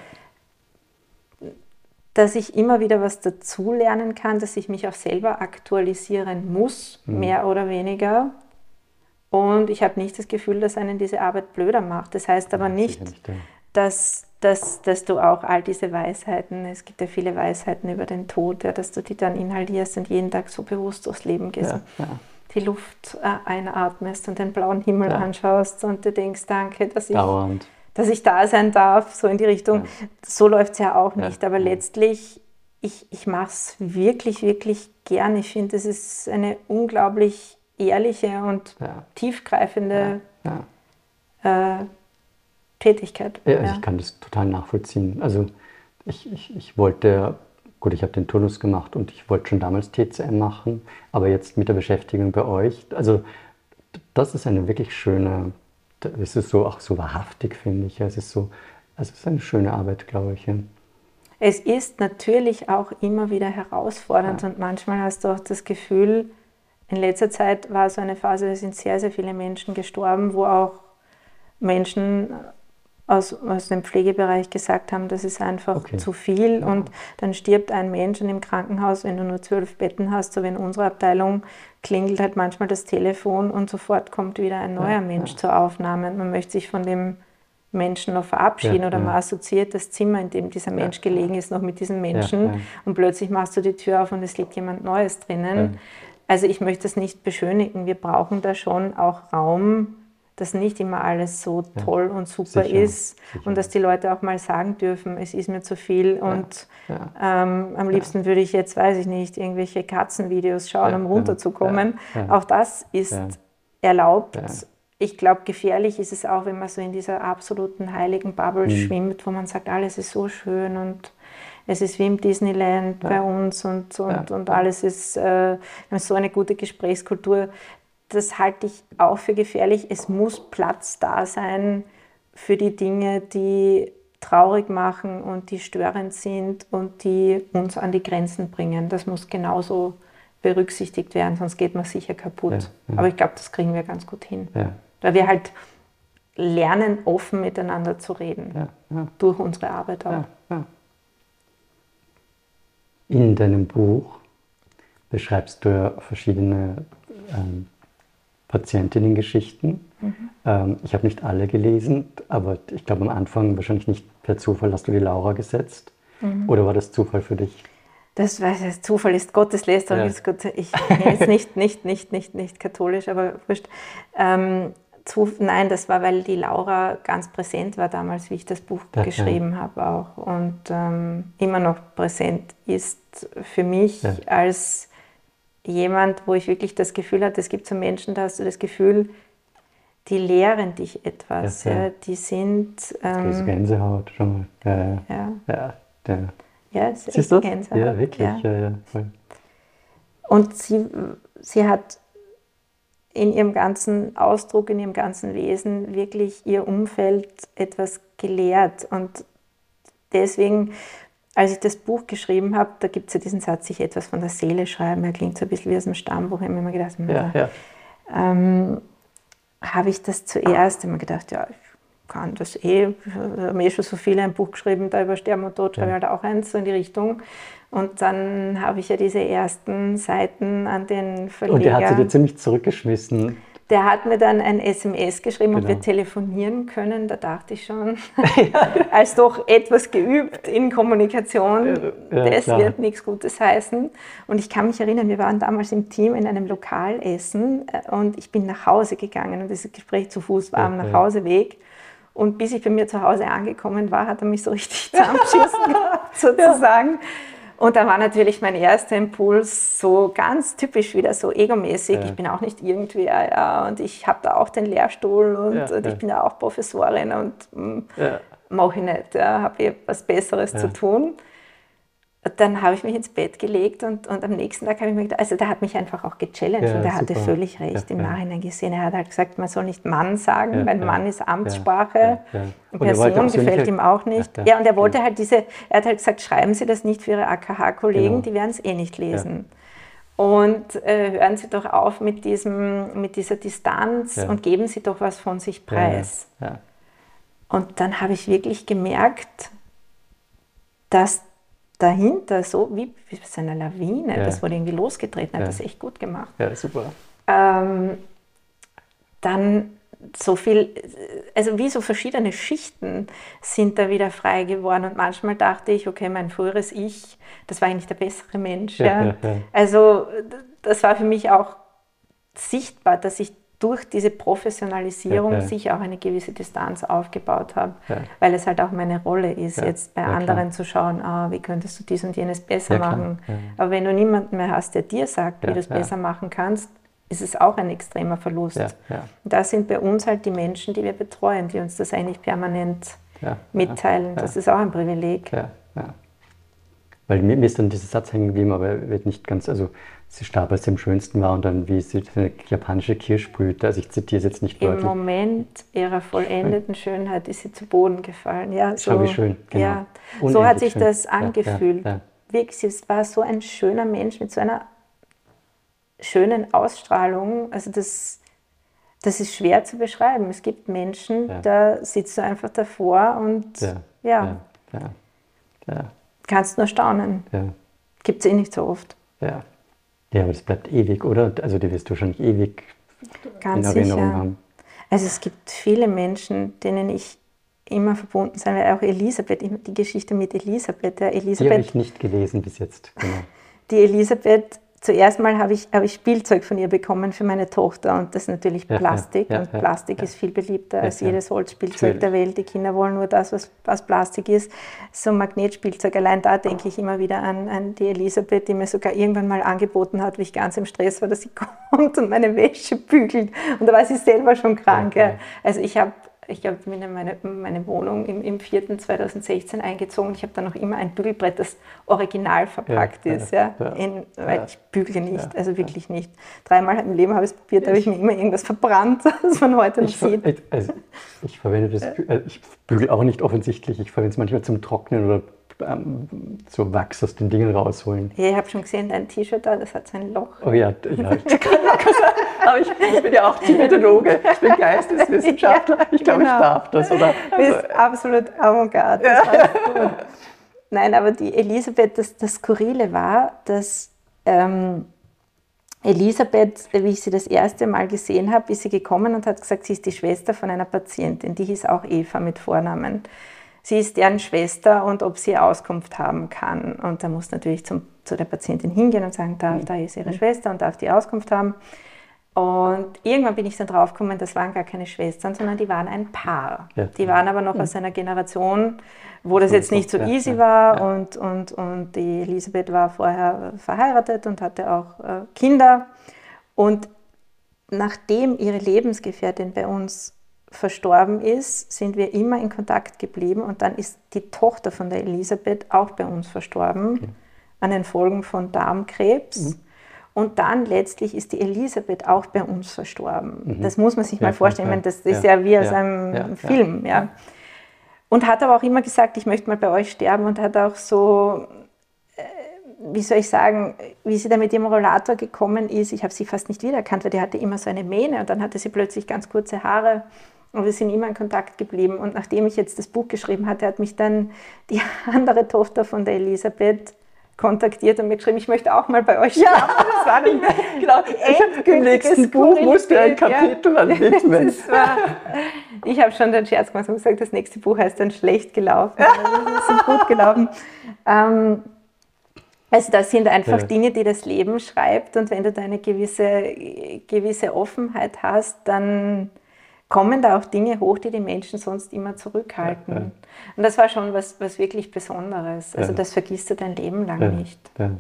dass ich immer wieder was dazulernen kann, dass ich mich auch selber aktualisieren muss, mhm. mehr oder weniger. Und ich habe nicht das Gefühl, dass einen diese Arbeit blöder macht. Das heißt aber nicht, nicht ja. dass, dass, dass du auch all diese Weisheiten, es gibt ja viele Weisheiten über den Tod, ja, dass du die dann inhalierst und jeden Tag so bewusst durchs Leben gehst. Ja, ja. Die Luft äh, einatmest und den blauen Himmel ja. anschaust und du denkst, danke, dass ich... Dauernd. dass ich da sein darf, so in die Richtung. Ja. So läuft es ja auch nicht, ja, aber ja. letztlich, ich, ich mache es wirklich, wirklich gern. Ich finde, es ist eine unglaublich ehrliche und ja. tiefgreifende ja. Ja. Äh, Tätigkeit. Ja, also ich kann das total nachvollziehen. Also ich, ich, ich wollte, gut, ich habe den Turnus gemacht und ich wollte schon damals T C M machen, aber jetzt mit der Beschäftigung bei euch, also das ist eine wirklich schöne... Es ist so auch so wahrhaftig, finde ich. Es ist so, also es ist eine schöne Arbeit, glaube ich. Es ist natürlich auch immer wieder herausfordernd ja. und manchmal hast du auch das Gefühl, in letzter Zeit war so eine Phase, da sind sehr, sehr viele Menschen gestorben, wo auch Menschen aus, aus dem Pflegebereich gesagt haben, das ist einfach Okay. zu viel Ja. und dann stirbt ein Mensch und im Krankenhaus, wenn du nur zwölf Betten hast, so wie in unserer Abteilung, klingelt halt manchmal das Telefon und sofort kommt wieder ein neuer Ja, Mensch ja. zur Aufnahme. Man möchte sich von dem Menschen noch verabschieden Ja, oder ja. man assoziiert das Zimmer, in dem dieser Mensch Ja, gelegen ist, noch mit diesem Menschen Ja, ja. und plötzlich machst du die Tür auf und es liegt jemand Neues drinnen. Ja. Also ich möchte das nicht beschönigen. Wir brauchen da schon auch Raum, dass nicht immer alles so Ja. toll und super Sicher, ist sicher. und dass die Leute auch mal sagen dürfen, es ist mir zu viel und Ja. ähm, am liebsten würde ich jetzt, weiß ich nicht, irgendwelche Katzenvideos schauen, Ja, um ja, runterzukommen. ja, ja. Auch das ist Ja. erlaubt. Ja. Ich glaube, gefährlich ist es auch, wenn man so in dieser absoluten heiligen Bubble Mhm. schwimmt, wo man sagt, alles ist so schön und es ist wie im Disneyland bei uns und, und, Ja. und alles ist äh, so eine gute Gesprächskultur. Das halte ich auch für gefährlich. Es muss Platz da sein für die Dinge, die traurig machen und die störend sind und die uns an die Grenzen bringen. Das muss genauso berücksichtigt werden, sonst geht man sicher kaputt. Ja, ja. Aber ich glaube, das kriegen wir ganz gut hin. Ja. Weil wir halt lernen, offen miteinander zu reden. Ja. Ja. Durch unsere Arbeit auch. Ja. Ja. In deinem Buch beschreibst du ja verschiedene ähm, Patientinnen-Geschichten. Mhm. Ähm, ich habe nicht alle gelesen, aber ich glaube am Anfang wahrscheinlich nicht per Zufall hast du die Laura gesetzt. Mhm. Oder war das Zufall für dich? Das weiß ich, Zufall ist Gotteslästerung. Ja. Ist Gott, ich bin jetzt nicht, nicht, nicht, nicht, nicht katholisch, aber wurscht. Ähm, zu, nein, das war, weil die Laura ganz präsent war damals, wie ich das Buch Ja, geschrieben ja. habe auch. Und ähm, immer noch präsent ist für mich Ja. als jemand, wo ich wirklich das Gefühl hatte, es gibt so Menschen, da hast du das Gefühl, die lehren dich etwas. Ja, ja. Ja, die sind... Ähm, Ähm, Gänsehaut schon mal. Ja, ja. ja, Ja, ja. ja, es ist Siehst du echt das? Gänsehaut. Ja, wirklich. Ja. Ja, ja, voll. Und sie, sie hat in ihrem ganzen Ausdruck, in ihrem ganzen Wesen wirklich ihr Umfeld etwas gelehrt. Und deswegen, als ich das Buch geschrieben habe, da gibt es ja diesen Satz, sich etwas von der Seele schreiben, er klingt so ein bisschen wie aus dem Stammbuch, ich habe mir immer gedacht, Ja, ja. ähm, habe ich das zuerst immer gedacht, ja, ich kann das eh, haben eh schon so viele ein Buch geschrieben, da über Sterben und Tod schreibe ich halt auch eins, so in die Richtung. Und dann habe ich ja diese ersten Seiten an den Verleger. Und der hat sie dir ziemlich zurückgeschmissen. Der hat mir dann ein S M S geschrieben, ob Genau. wir telefonieren können. Da dachte ich schon, als doch etwas geübt in Kommunikation, Ja, das klar. wird nichts Gutes heißen. Und ich kann mich erinnern, wir waren damals im Team in einem Lokal essen und ich bin nach Hause gegangen und das Gespräch zu Fuß war am Okay. Nachhauseweg. Und bis ich bei mir zu Hause angekommen war, hat er mich so richtig zusammengeschissen gehabt, sozusagen. Und da war natürlich mein erster Impuls so ganz typisch wieder so egomäßig. Ja. Ich bin auch nicht irgendwer, ja, und ich habe da auch den Lehrstuhl und, Ja, und ich ja. bin da auch Professorin und mm, Ja. mache ich nicht, ja, habe ich was Besseres Ja. zu tun. Dann habe ich mich ins Bett gelegt und, und am nächsten Tag habe ich mir gedacht, also der hat mich einfach auch gechallenged Ja, und der hatte super. völlig recht Ja, im ja. Nachhinein gesehen. Er hat halt gesagt, man soll nicht Mann sagen, Ja, weil ja. Mann ist Amtssprache. Ja, ja. Und er wollte Person auch so gefällt nicht- ihm auch nicht. Ja, Ja, ja, und er wollte genau. halt diese, er hat halt gesagt, schreiben Sie das nicht für Ihre A K H-Kollegen, Genau. die werden es eh nicht lesen. Und äh, hören Sie doch auf mit, diesem, mit dieser Distanz Ja. und geben Sie doch was von sich preis. Ja, ja. Und dann habe ich wirklich gemerkt, dass dahinter so wie, wie bei so einer Lawine, Ja. das wurde irgendwie losgetreten, hat Ja. das echt gut gemacht. Ja, super. Ähm, dann so viel, also wie so verschiedene Schichten sind da wieder frei geworden und manchmal dachte ich, okay, mein früheres Ich, das war eigentlich der bessere Mensch. Ja, Ja, ja, ja. Also das war für mich auch sichtbar, dass ich durch diese Professionalisierung Ja, ja. sicher auch eine gewisse Distanz aufgebaut habe, Ja. weil es halt auch meine Rolle ist, Ja, jetzt bei ja, anderen klar. zu schauen, ah, wie könntest du dies und jenes besser Ja, klar. machen. Ja. Aber wenn du niemanden mehr hast, der dir sagt, Ja, wie du es ja. besser machen kannst, ist es auch ein extremer Verlust. Ja, ja. Und das sind bei uns halt die Menschen, die wir betreuen, die uns das eigentlich permanent Ja, mitteilen. ja, Das ist auch ein Privileg. Ja, ja. Weil mir, mir ist dann dieser Satz hängen geblieben, aber er wird nicht ganz, also sie starb, als sie am schönsten war und dann wie sie eine japanische Kirschblüte, also ich zitiere es jetzt nicht Im wörtlich. Moment ihrer vollendeten Schönheit ist sie zu Boden gefallen. Ja, so, Schau, wie schön, genau. Ja, so Unendlich hat sich schön. das Ja, angefühlt. ja, ja. Wirklich, es war so ein schöner Mensch mit so einer schönen Ausstrahlung. Also das, das ist schwer zu beschreiben. Es gibt Menschen, Ja. da sitzt du einfach davor und Ja. ja, Ja. Ja. Ja. kannst nur staunen. Ja. Gibt es eh nicht so oft. Ja. Ja, aber das bleibt ewig, oder? Also die wirst du wahrscheinlich ewig Ganz in Erinnerung sicher. haben. Also es gibt viele Menschen, denen ich immer verbunden sein werde. Auch Elisabeth, die Geschichte mit Elisabeth. Ja, Die Elisabeth habe ich nicht gelesen bis jetzt. Genau. die Elisabeth, zuerst mal habe ich, habe ich Spielzeug von ihr bekommen für meine Tochter und das ist natürlich Ja, Plastik ja, ja, und ja, Plastik ja. ist viel beliebter Ja, als ja. jedes Holzspielzeug Natürlich. der Welt. Die Kinder wollen nur das, was aus Plastik ist. So ein Magnetspielzeug, allein da denke ich immer wieder an, an die Elisabeth, die mir sogar irgendwann mal angeboten hat, wie ich ganz im Stress war, dass sie kommt und meine Wäsche bügelt. Und da war sie selber schon krank. Ja, Ja, ja. Also ich habe Ich habe in meine, meine Wohnung im, im vierten zweitausendsechzehn eingezogen. Ich habe da noch immer ein Bügelbrett, das original verpackt Ja, ist, ja, ja, ja, in, weil ja. ich bügle nicht, Ja, also wirklich nicht. Dreimal im Leben habe ich es probiert, da habe ich mir immer irgendwas verbrannt, das man heute noch Ich, ver sieht. ich- also ich verwende das, Bü- äh, ich bügel auch nicht offensichtlich, ich verwende es manchmal zum Trocknen oder ähm, so Wachs aus den Dingen rausholen. Ja, ich habe schon gesehen, dein T-Shirt da, das hat so ein Loch. Oh ja, d- ja ich kann ja sagen, aber ich, ich bin ja auch Diätologe, ich bin Geisteswissenschaftler, ich glaube, Genau. ich darf das, oder? Du bist absolut Avantgarde. Das war's gut. Nein, aber die Elisabeth, das, das Skurrile war, dass ähm, Elisabeth, wie ich sie das erste Mal gesehen habe, ist sie gekommen und hat gesagt, sie ist die Schwester von einer Patientin, die hieß auch Eva mit Vornamen. Sie ist deren Schwester und ob sie Auskunft haben kann. Und da muss natürlich zum, zu der Patientin hingehen und sagen, da, da ist ihre Schwester und darf die Auskunft haben. Und irgendwann bin ich dann draufgekommen, das waren gar keine Schwestern, sondern die waren ein Paar. Ja. Die waren aber noch aus einer Generation, wo das So, jetzt nicht so ja, easy ja, war. ja. Und, und, und die Elisabeth war vorher verheiratet und hatte auch äh, Kinder. Und nachdem ihre Lebensgefährtin bei uns verstorben ist, sind wir immer in Kontakt geblieben. Und dann ist die Tochter von der Elisabeth auch bei uns verstorben, Okay. an den Folgen von Darmkrebs. Mhm. Und dann letztlich ist die Elisabeth auch bei uns verstorben. Mhm. Das muss man sich Ja, mal vorstellen. ja, Ich meine, das ist ja, ja wie aus ja, einem ja, ja, Film. Ja. ja. Und hat aber auch immer gesagt, ich möchte mal bei euch sterben und hat auch so, äh, wie soll ich sagen, wie sie da mit ihrem Rollator gekommen ist, ich habe sie fast nicht wiedererkannt, weil die hatte immer so eine Mähne und dann hatte sie plötzlich ganz kurze Haare und wir sind immer in Kontakt geblieben. Und nachdem ich jetzt das Buch geschrieben hatte, hat mich dann die andere Tochter von der Elisabeth kontaktiert und mir geschrieben, ich möchte auch mal bei euch sterben. Ja, das war dann genau. Ich, Im nächsten Buch musst du ein Kapitel ja. an widmen. Das war, ich habe schon den Scherz gemacht und gesagt, das nächste Buch heißt dann schlecht gelaufen. Das ist gut gelaufen. Ähm, also das sind einfach Ja. Dinge, die das Leben schreibt und wenn du da eine gewisse, gewisse Offenheit hast, dann kommen da auch Dinge hoch, die die Menschen sonst immer zurückhalten. Ja, ja. Und das war schon was, was wirklich Besonderes. Also Ja. das vergisst du dein Leben lang Ja, nicht. ja.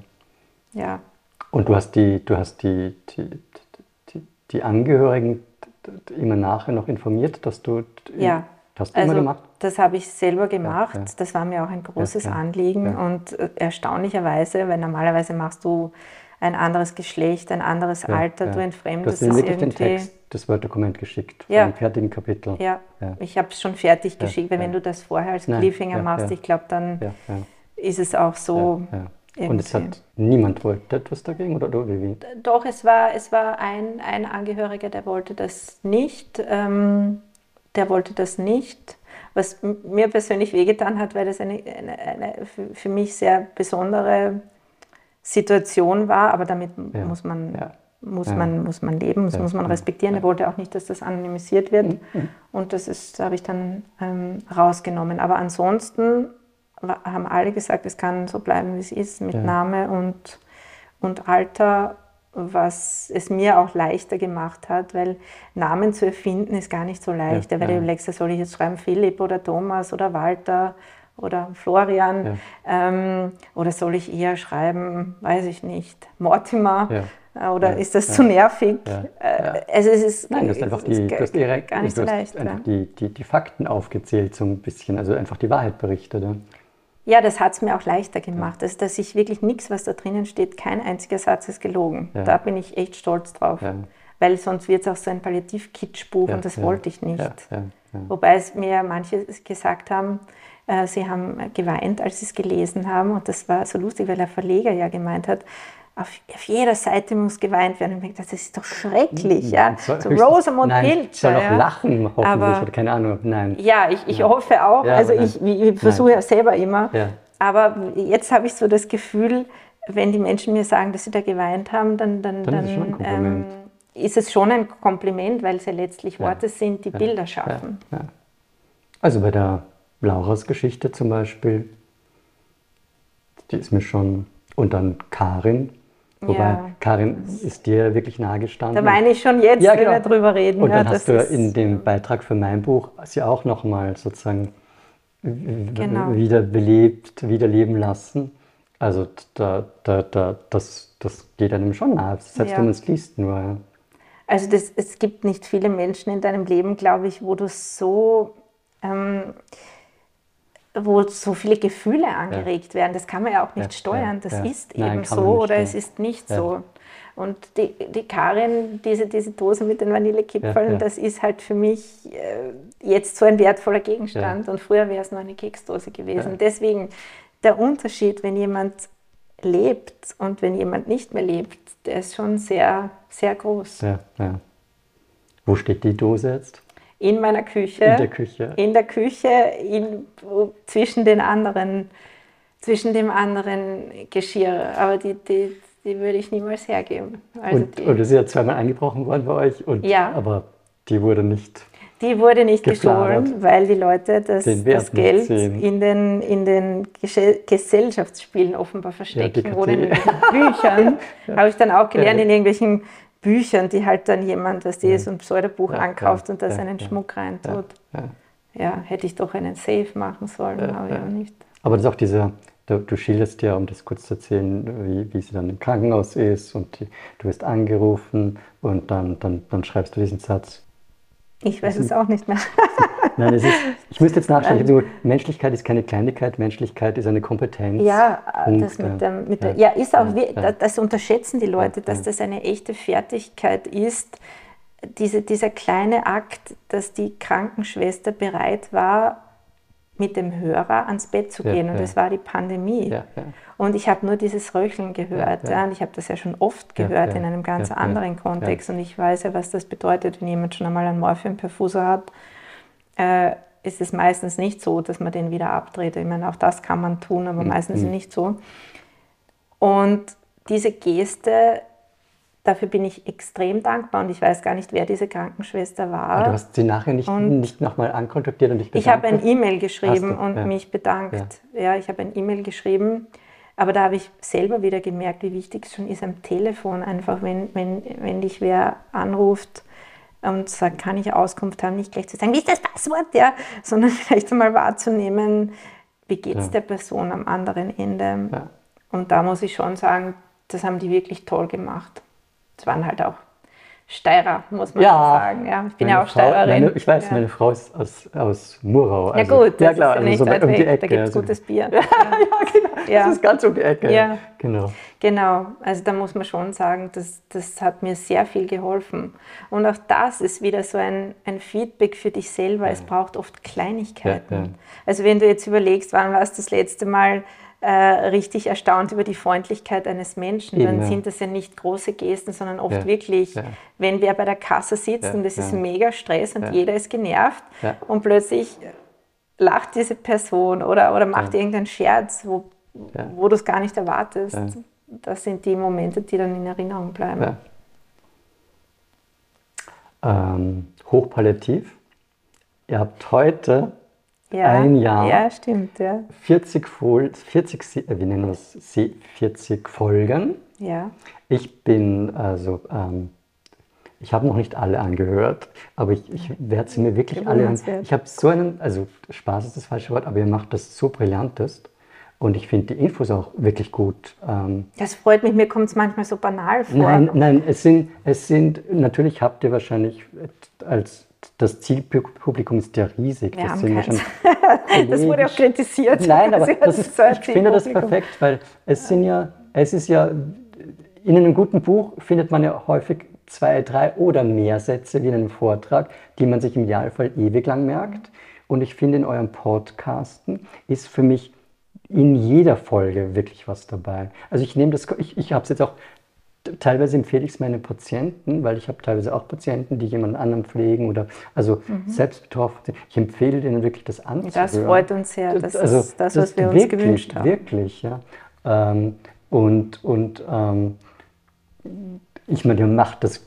Ja. Und du hast die, du hast die, die, die, die Angehörigen immer nachher noch informiert, dass du Ja. hast du immer Also gemacht? das habe ich selber gemacht. ja. Das war mir auch ein großes Ja, ja. Anliegen. Ja. Und äh, erstaunlicherweise, weil normalerweise machst du ein anderes Geschlecht, ein anderes Ja, Alter, ja. du Du entfremdest hast ihnen es wirklich den irgendwie. Text, das Word-Dokument geschickt, Ja. vom fertigen Kapitel. Ja, Ja. ich habe es schon fertig Ja, geschickt, weil ja. wenn du das vorher als Nein, Cliffhanger ja, machst, ja. ich glaube, dann Ja, ja, ist es auch so. ja, ja. Und es irgendwie. hat niemand wollte etwas dagegen, oder, oder wie? Doch, es war, es war ein, ein Angehöriger, der wollte das nicht. Ähm, der wollte das nicht. Was m- mir persönlich wehgetan hat, weil das eine, eine, eine für, für mich sehr besondere Situation war, aber damit Ja, muss, man, ja. muss, Ja. man, muss man leben, das Ja, muss man ja, respektieren. ja. Er wollte auch nicht, dass das anonymisiert wird. Und das ist, habe ich dann ähm, rausgenommen. Aber ansonsten wa- haben alle gesagt, es kann so bleiben, wie es ist, mit Ja. Name und, und Alter, was es mir auch leichter gemacht hat, weil Namen zu erfinden ist gar nicht so leicht. Ja, weil ja. du überlegst, soll ich jetzt schreiben Philipp oder Thomas oder Walter oder Florian, Ja. ähm, oder soll ich eher schreiben, weiß ich nicht, Mortimer, Ja. äh, oder Ja, ist das ja. zu nervig? Ja, Äh, ja. Also es ist, Nein, du hast einfach es ist die, gar, du hast direkt, gar nicht du so hast leicht. einfach Ja. die, die, die Fakten aufgezählt, so ein bisschen, also einfach die Wahrheit berichtet. Ja. Ja, das hat es mir auch leichter gemacht. Also, dass ich wirklich nichts, was da drinnen steht, kein einziger Satz ist gelogen. Ja. Da bin ich echt stolz drauf. Ja. Weil sonst wird es auch so ein Palliativ-Kitschbuch Ja, und das ja, wollte ich nicht. Ja, ja, ja. Wobei es mir manche gesagt haben, äh, sie haben geweint, als sie es gelesen haben. Und das war so lustig, weil der Verleger ja gemeint hat, auf, auf jeder Seite muss geweint werden. Und ich denke, das ist doch schrecklich. Mhm. Ja? Soll, So Rosamund Pilcher. Ich soll auch ja? lachen, hoffentlich, Aber, oder keine Ahnung. Nein. Ja, ich, ich ja. hoffe auch. Ja, also nein. ich, ich versuche ja selber immer. Ja. Aber jetzt habe ich so das Gefühl, wenn die Menschen mir sagen, dass sie da geweint haben, dann, dann, Dann dann ist es schon ein Kompliment. ähm, ist es schon ein Kompliment, weil es ja letztlich Ja. Worte sind, die Ja. Bilder schaffen. Ja. Ja. Also bei der Lauras Geschichte zum Beispiel, die ist mir schon, und dann Karin, wobei Ja. Karin ist dir wirklich nahe gestanden. Da weine ich schon jetzt, Ja, wenn genau. wir drüber reden. Und ja, dann das hast du ist, in dem Beitrag für mein Buch sie auch nochmal sozusagen w- Genau. wiederbelebt, wiederleben lassen. Also da, da, da, das, das geht einem schon nahe, selbst Ja. wenn man es liest nur. Ja. Also das, es gibt nicht viele Menschen in deinem Leben, glaube ich, wo du so, ähm, wo so viele Gefühle angeregt werden. Das kann man ja auch nicht Ja, steuern. ja, Das ja. ist Nein, eben kann man so nicht, oder ja. es ist nicht Ja. so. Und die, die Karin, diese, diese Dose mit den Vanillekipferln, Ja, ja. das ist halt für mich äh, jetzt so ein wertvoller Gegenstand. Und früher wäre es nur eine Keksdose gewesen. Ja. Deswegen der Unterschied, wenn jemand lebt und wenn jemand nicht mehr lebt, der ist schon sehr, sehr groß. Ja, ja. Wo steht die Dose jetzt? In meiner Küche. In der Küche. In der Küche, in, zwischen den anderen, zwischen dem anderen Geschirr. Aber die, die, die würde ich niemals hergeben. Also Und, die, und es ist ja zweimal eingebrochen worden bei euch, und, Ja. aber die wurde nicht. die wurde nicht Gefladert. gestohlen, weil die Leute das, Den Wert das Geld nicht sehen. in den, in den Gesche- Gesellschaftsspielen offenbar verstecken die oder in Kategorie. irgendwelchen Büchern. Habe ich dann auch gelernt, Ja. in irgendwelchen Büchern, die halt dann jemand, was die so ein Pseudobuch Ja, ankauft ja, und da ja, seinen ja. Schmuck reintut. Ja. Ja, hätte ich doch einen Safe machen sollen, Ja, habe ich ja. aber nicht. Aber das ist auch dieser, du, du schilderst ja, um das kurz zu erzählen, wie, wie sie dann im Krankenhaus ist, und die, du wirst angerufen, und dann, dann, dann schreibst du diesen Satz. Ich weiß es auch nicht mehr. Nein, es ist, ich müsste jetzt nachschauen. Ich habe so, Menschlichkeit ist keine Kleinigkeit, Menschlichkeit ist eine Kompetenz. Ja, Punkt, das mit ja. dem, mit Ja. der, ja, ist auch, Ja, wir- ja. das, das unterschätzen die Leute, Ja, dass ja. das eine echte Fertigkeit ist. Diese, dieser kleine Akt, dass die Krankenschwester bereit war, mit dem Hörer ans Bett zu Ja, gehen. Und ja. das war die Pandemie. Ja, ja. Und ich habe nur dieses Röcheln gehört. Ja, Ja, ja. Und ich habe das ja schon oft Ja, gehört ja. in einem ganz Ja, anderen ja. Kontext. Und ich weiß ja, was das bedeutet, wenn jemand schon einmal einen Morphiumperfuser hat. Äh, ist es meistens nicht so, dass man den wieder abdreht. Ich meine, auch das kann man tun, aber Mhm. meistens nicht so. Und diese Geste, dafür bin ich extrem dankbar. Und ich weiß gar nicht, wer diese Krankenschwester war. Aber du hast sie nachher nicht, Und nicht nochmal ankontaktiert und dich Ich habe bedankt? ein E-Mail geschrieben Hast du? und Ja. mich bedankt. Ja, ich habe ein E-Mail geschrieben, aber da habe ich selber wieder gemerkt, wie wichtig es schon ist am Telefon, einfach wenn, wenn, wenn dich wer anruft und sagt, kann ich Auskunft haben, nicht gleich zu sagen, wie ist das Passwort, ja, sondern vielleicht einmal wahrzunehmen, wie geht es Ja. der Person am anderen Ende. Ja. Und da muss ich schon sagen, das haben die wirklich toll gemacht. Es waren halt auch Steirer, muss man Ja. sagen. Ja, ich bin Meine ja auch Frau, Steirerin. meine, ich weiß, Ja. meine Frau ist aus, aus Murau. Ja Also, gut, das ja, klar, ist ja nicht also so weit um die weg, Ecke. da gibt es also, gutes Bier. ja, genau. Ja. Das ist ganz um die Ecke. Ja. Genau. Genau, also da muss man schon sagen, das, das hat mir sehr viel geholfen. Und auch das ist wieder so ein, ein Feedback für dich selber. Es braucht oft Kleinigkeiten. Ja, ja. Also wenn du jetzt überlegst, wann warst du das letzte Mal äh, richtig erstaunt über die Freundlichkeit eines Menschen, Eben, dann ja. sind das ja nicht große Gesten, sondern oft Ja, wirklich, ja. wenn wer bei der Kasse sitzt Ja, und es ist ja. mega Stress und Ja. jeder ist genervt Ja. und plötzlich lacht diese Person oder, oder macht Ja. irgendeinen Scherz, wo, Ja. wo du es gar nicht erwartest. Ja. Das sind die Momente, die dann in Erinnerung bleiben. Ja. Ähm, hochpalliativ. Ihr habt heute Ja, ein Jahr, Ja, stimmt, ja. vierzig, Fol vierzig, Se- äh, wie nennen wir das? Se- vierzig Folgen. Ja, Ich bin, also, ähm, ich habe noch nicht alle angehört, aber ich, ich werde sie mir wirklich alle an. Bewundernswert. Ich habe so einen, also Spaß ist das falsche Wort, aber ihr macht das so brillantest, und ich finde die Infos auch wirklich gut. Ähm, das freut mich. Mir kommt es manchmal so banal vor. Nein, nein, es sind, es sind, natürlich habt ihr wahrscheinlich als, das Zielpublikum ist ja riesig. Wir das haben sind ja keins. schon Das wurde auch Kollegen. kritisiert. Nein, aber Sie das hat ist, so ein ich finde das Zielpublikum. perfekt, weil es sind ja, es ist ja, in einem guten Buch findet man ja häufig zwei, drei oder mehr Sätze wie in einem Vortrag, die man sich im Idealfall ewig lang merkt. Und ich finde, in eurem Podcasten ist für mich in jeder Folge wirklich was dabei. Also ich nehme das, ich, ich habe es jetzt auch, teilweise empfehle ich es meinen Patienten, weil ich habe teilweise auch Patienten, die jemand anderen pflegen oder also mhm. selbst betroffen sind. Ich empfehle denen wirklich das anzuhören. Das freut uns sehr, das also, ist das, was das wir uns wirklich, gewünscht haben. Wirklich, ja. Ähm, und und ähm, ich meine, ihr macht das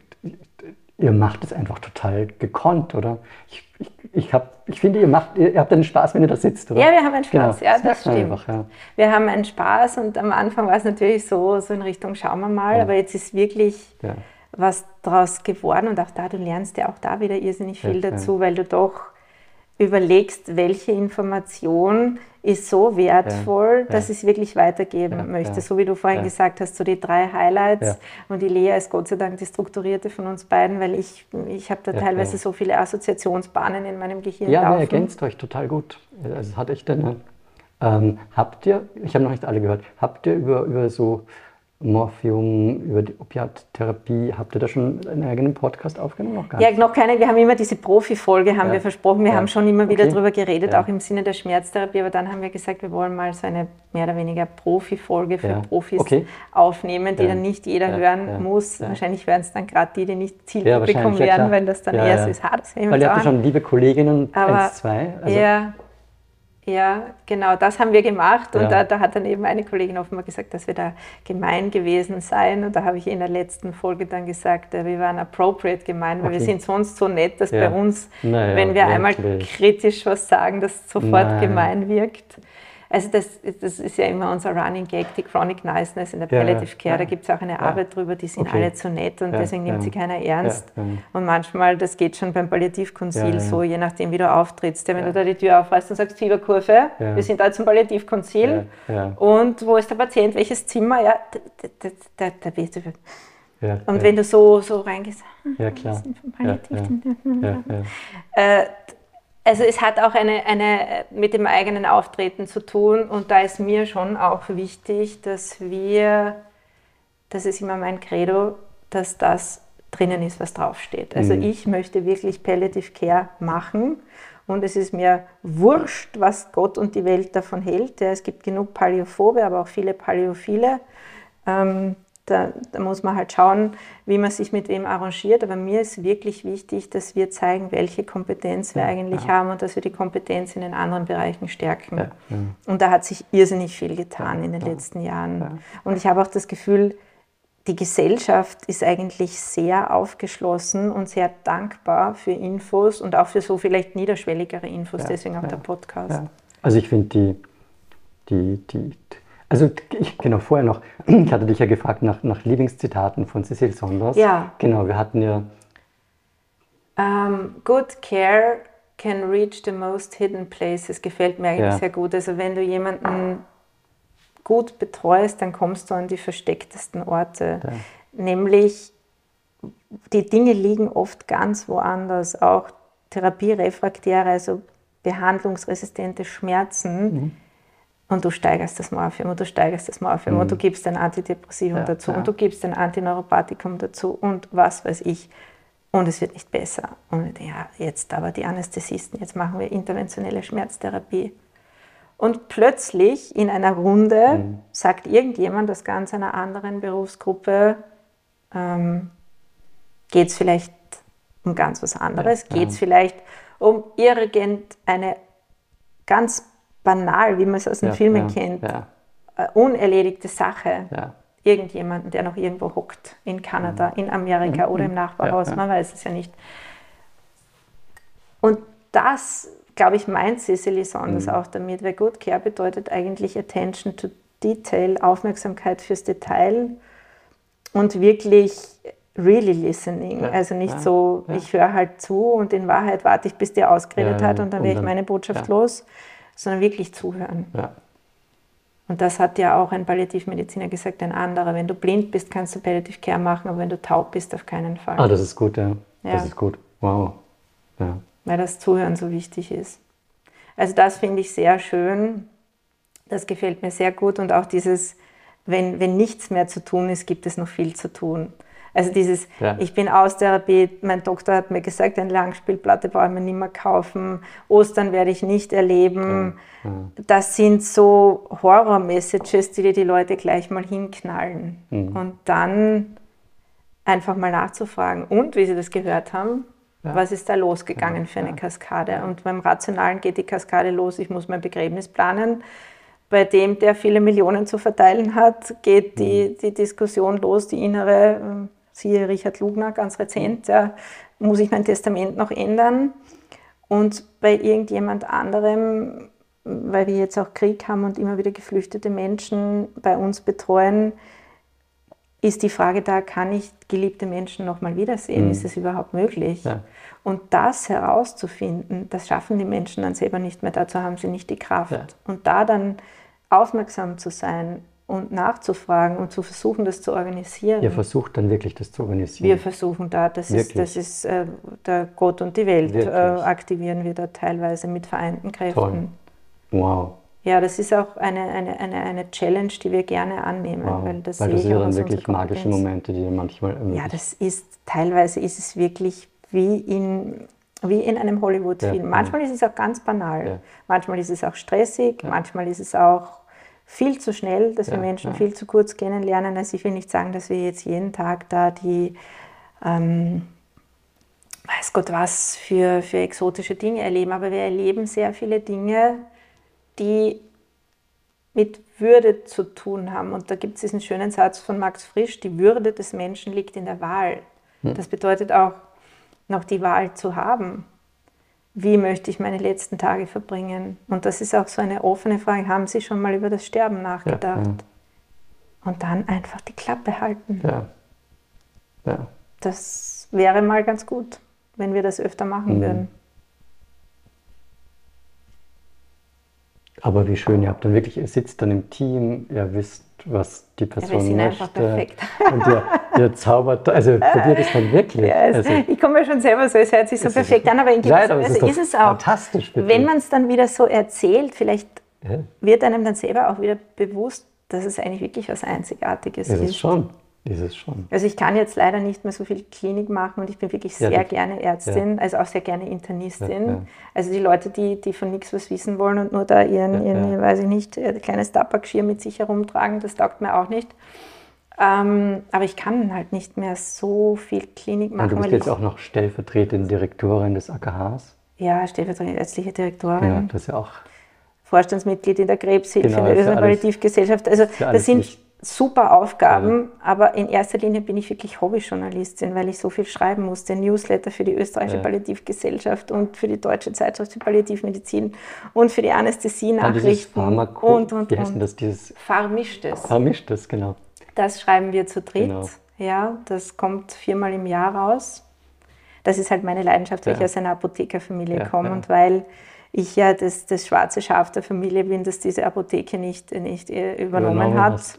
Ihr macht es einfach total gekonnt, oder? Ich, ich, ich, hab, ich finde, ihr, macht, ihr, ihr habt einen Spaß, wenn ihr da sitzt, oder? Ja, wir haben einen Spaß, genau. ja, das, das stimmt. Einfach, ja. Wir haben einen Spaß und am Anfang war es natürlich so, so in Richtung, schauen wir mal, ja. aber jetzt ist wirklich ja. was draus geworden und auch da, du lernst ja auch da wieder irrsinnig viel ja, dazu, ja. weil du doch überlegst, welche Information ist so wertvoll, ja, dass ja. ich es wirklich weitergeben ja, möchte. Ja, so wie du vorhin ja. gesagt hast, so die drei Highlights. Ja. Und die Lea ist Gott sei Dank die Strukturierte von uns beiden, weil ich, ich habe da ja, teilweise ja. so viele Assoziationsbahnen in meinem Gehirn ja, laufen. Ja, ihr ergänzt euch total gut. Also das hatte ich dann. Ähm, habt ihr, ich habe noch nicht alle gehört, habt ihr über, über so Morphium, über die Opiattherapie, habt ihr da schon einen eigenen Podcast aufgenommen? Noch gar ja, nicht? noch keine. Wir haben immer diese Profi-Folge, haben ja. wir versprochen. Wir ja. haben schon immer wieder okay. darüber geredet, ja. auch im Sinne der Schmerztherapie. Aber dann haben wir gesagt, wir wollen mal so eine mehr oder weniger Profi-Folge für ja. Profis okay. aufnehmen, die ja. dann nicht jeder ja. hören ja. muss. Ja. Wahrscheinlich werden es dann gerade die, die nicht Zielpublikum ja, werden, ja, weil das dann ja, eher so ist. Ha, das weil ihr habt ja schon liebe Kolleginnen, aber eins, zwei. Also ja. Ja, genau, das haben wir gemacht und ja. da, da hat dann eben eine Kollegin offenbar gesagt, dass wir da gemein gewesen seien und da habe ich in der letzten Folge dann gesagt, wir waren appropriate gemein, weil okay. wir sind sonst so nett, dass ja. bei uns, naja, wenn wir wirklich. einmal kritisch was sagen, das sofort Nein. gemein wirkt. Also das, das ist ja immer unser Running Gag, die Chronic Niceness in der Palliative ja, Care, ja, da gibt es auch eine ja, Arbeit drüber, die sind okay. alle zu nett und ja, deswegen nimmt ja, sie keiner ernst. Ja, ja. Und manchmal, das geht schon beim Palliativkonzil ja, ja. so, je nachdem wie du auftrittst. Ja, wenn ja. du da die Tür aufreißt und sagst, Fieberkurve, ja. wir sind da zum Palliativkonzil ja, ja. und wo ist der Patient, welches Zimmer? Ja, da, da, da wirst du... Ja, und ja. wenn du so, so reingehst, ja, klar. Ja, ja, ja, ja. Äh, Also es hat auch eine, eine mit dem eigenen Auftreten zu tun und da ist mir schon auch wichtig, dass wir, das ist immer mein Credo, dass das drinnen ist, was draufsteht. Also mhm. ich möchte wirklich Palliative Care machen und es ist mir wurscht, was Gott und die Welt davon hält. Ja, es gibt genug Palliophobe, aber auch viele Palliaphile. Ähm, Da, da muss man halt schauen, wie man sich mit wem arrangiert. Aber mir ist wirklich wichtig, dass wir zeigen, welche Kompetenz wir ja, eigentlich ja. haben und dass wir die Kompetenz in den anderen Bereichen stärken. Ja, ja. Und da hat sich irrsinnig viel getan ja, in den ja. letzten Jahren. Ja. Und ich habe auch das Gefühl, die Gesellschaft ist eigentlich sehr aufgeschlossen und sehr dankbar für Infos und auch für so vielleicht niederschwelligere Infos, ja, deswegen auch ja, der Podcast. Ja. Also ich finde die, die, die Also ich, genau, vorher noch, ich hatte dich ja gefragt nach, nach Lieblingszitaten von Cecile Saunders. Ja. Genau, wir hatten ja... Um, good care can reach the most hidden places, gefällt mir eigentlich ja. sehr gut. Also wenn du jemanden gut betreust, dann kommst du an die verstecktesten Orte. Ja. Nämlich, die Dinge liegen oft ganz woanders, auch therapierefraktäre, also behandlungsresistente Schmerzen. Mhm. Und du steigerst das Morphium und du steigerst das Morphium mhm. und du gibst ein Antidepressivum ja, dazu ja. und du gibst ein Antineuropathikum dazu und was weiß ich. Und es wird nicht besser. Und ja, jetzt aber die Anästhesisten, jetzt machen wir interventionelle Schmerztherapie. Und plötzlich in einer Runde mhm. sagt irgendjemand aus ganz einer anderen Berufsgruppe, ähm, geht es vielleicht um ganz was anderes, ja, geht es ja. vielleicht um irgendeine ganz banal, wie man es aus den ja, Filmen ja, kennt, ja. Äh, unerledigte Sache. Ja. Irgendjemanden, der noch irgendwo hockt, in Kanada, mhm. in Amerika mhm. oder im Nachbarhaus, ja, ja. man weiß es ja nicht. Und das, glaube ich, meint Cecile Saunders mhm. auch damit, weil Good Care bedeutet eigentlich Attention to Detail, Aufmerksamkeit fürs Detail und wirklich really listening. Ja, also nicht ja, so, ja. ich höre halt zu und in Wahrheit warte ich, bis der ausgeredet ja, hat und dann wäre ich meine Botschaft ja. los, sondern wirklich zuhören. Ja. Und das hat ja auch ein Palliativmediziner gesagt, ein anderer. Wenn du blind bist, kannst du Palliative Care machen, aber wenn du taub bist, auf keinen Fall. Ah, das ist gut, ja. ja. Das ist gut. Wow. Ja. Weil das Zuhören so wichtig ist. Also das finde ich sehr schön. Das gefällt mir sehr gut. Und auch dieses, wenn, wenn nichts mehr zu tun ist, gibt es noch viel zu tun. Also dieses, ja. ich bin Austherapiert, mein Doktor hat mir gesagt, eine Langspielplatte brauche ich mir nicht mehr kaufen, Ostern werde ich nicht erleben. Ja. Ja. Das sind so Horror-Messages, die dir die Leute gleich mal hinknallen. Mhm. Und dann einfach mal nachzufragen. Und, wie sie das gehört haben, ja. was ist da losgegangen ja. für eine ja. Kaskade? Und beim Rationalen geht die Kaskade los, ich muss mein Begräbnis planen. Bei dem, der viele Millionen zu verteilen hat, geht die, mhm. die Diskussion los, die innere, siehe Richard Lugner, ganz rezent, ja, muss ich mein Testament noch ändern? Und bei irgendjemand anderem, weil wir jetzt auch Krieg haben und immer wieder geflüchtete Menschen bei uns betreuen, ist die Frage da, kann ich geliebte Menschen noch mal wiedersehen? Mhm. Ist es überhaupt möglich? Ja. Und das herauszufinden, das schaffen die Menschen dann selber nicht mehr, dazu haben sie nicht die Kraft. Ja. Und da dann aufmerksam zu sein und nachzufragen und zu versuchen, das zu organisieren. Ihr versucht dann wirklich, das zu organisieren? Wir versuchen da, das wirklich? ist, das ist äh, der Gott und die Welt, äh, aktivieren wir da teilweise mit vereinten Kräften. Toll. Wow. Ja, das ist auch eine, eine, eine, eine Challenge, die wir gerne annehmen. Wow. Weil das, weil das sind ja dann wirklich magische Momente, die manchmal... Ja, das ist, teilweise ist es wirklich wie in, wie in einem Hollywood-Film. Ja, manchmal ja. ist es auch ganz banal, ja. manchmal ist es auch stressig, ja. manchmal ist es auch viel zu schnell, dass ja, wir Menschen ja. viel zu kurz kennenlernen. Also ich will nicht sagen, dass wir jetzt jeden Tag da die, ähm, weiß Gott was, für, für exotische Dinge erleben, aber wir erleben sehr viele Dinge, die mit Würde zu tun haben. Und da gibt es diesen schönen Satz von Max Frisch, die Würde des Menschen liegt in der Wahl. Hm. Das bedeutet auch, noch die Wahl zu haben. Wie möchte ich meine letzten Tage verbringen? Und das ist auch so eine offene Frage. Haben Sie schon mal über das Sterben nachgedacht? Ja, ja. Und dann einfach die Klappe halten. Ja. Ja. Das wäre mal ganz gut, wenn wir das öfter machen mhm. würden. Aber wie schön, ihr habt dann wirklich, ihr sitzt dann im Team, ihr wisst, was die Person ja, wir sind möchte. Einfach perfekt. Und ihr, ihr zaubert, also probiert es dann wirklich. Ja, also, ich komme mir schon selber so, es hört sich so perfekt an, aber in gewisser Weise ist, ist es auch. Fantastisch, bitte. Wenn man es dann wieder so erzählt, vielleicht ja. wird einem dann selber auch wieder bewusst, dass es eigentlich wirklich was Einzigartiges ist. Ist es schon. Ist es schon. Also ich kann jetzt leider nicht mehr so viel Klinik machen und ich bin wirklich sehr ja, gerne Ärztin, ja. also auch sehr gerne Internistin. Ja, ja. Also die Leute, die, die von nichts was wissen wollen und nur da ihren, ja, ihren ja. weiß ich nicht, ein kleines Tabakschirr mit sich herumtragen, das taugt mir auch nicht. Ähm, aber ich kann halt nicht mehr so viel Klinik machen. Und du bist jetzt auch noch stellvertretende Direktorin des A K Hs? Ja, stellvertretende ärztliche Direktorin. Ja, das ist ja auch... Vorstandsmitglied in der Krebshilfe, genau, in der Österreichischen Palliativgesellschaft. Also ja das sind... Nicht super Aufgaben, ja. aber in erster Linie bin ich wirklich Hobbyjournalistin, weil ich so viel schreiben musste. Newsletter für die Österreichische ja. Palliativgesellschaft und für die Deutsche Zeitschrift für Palliativmedizin und für die Anästhesie-Nachrichten und, und, und. Wie heißt denn das? Dieses Vermischtes. Vermischtes, genau. Das schreiben wir zu dritt. Genau. Ja, das kommt viermal im Jahr raus. Das ist halt meine Leidenschaft, weil ja. ich aus einer Apothekerfamilie ja, komme ja. und weil ich ja das, das schwarze Schaf der Familie bin, das diese Apotheke nicht, nicht übernommen, übernommen hat. Hast.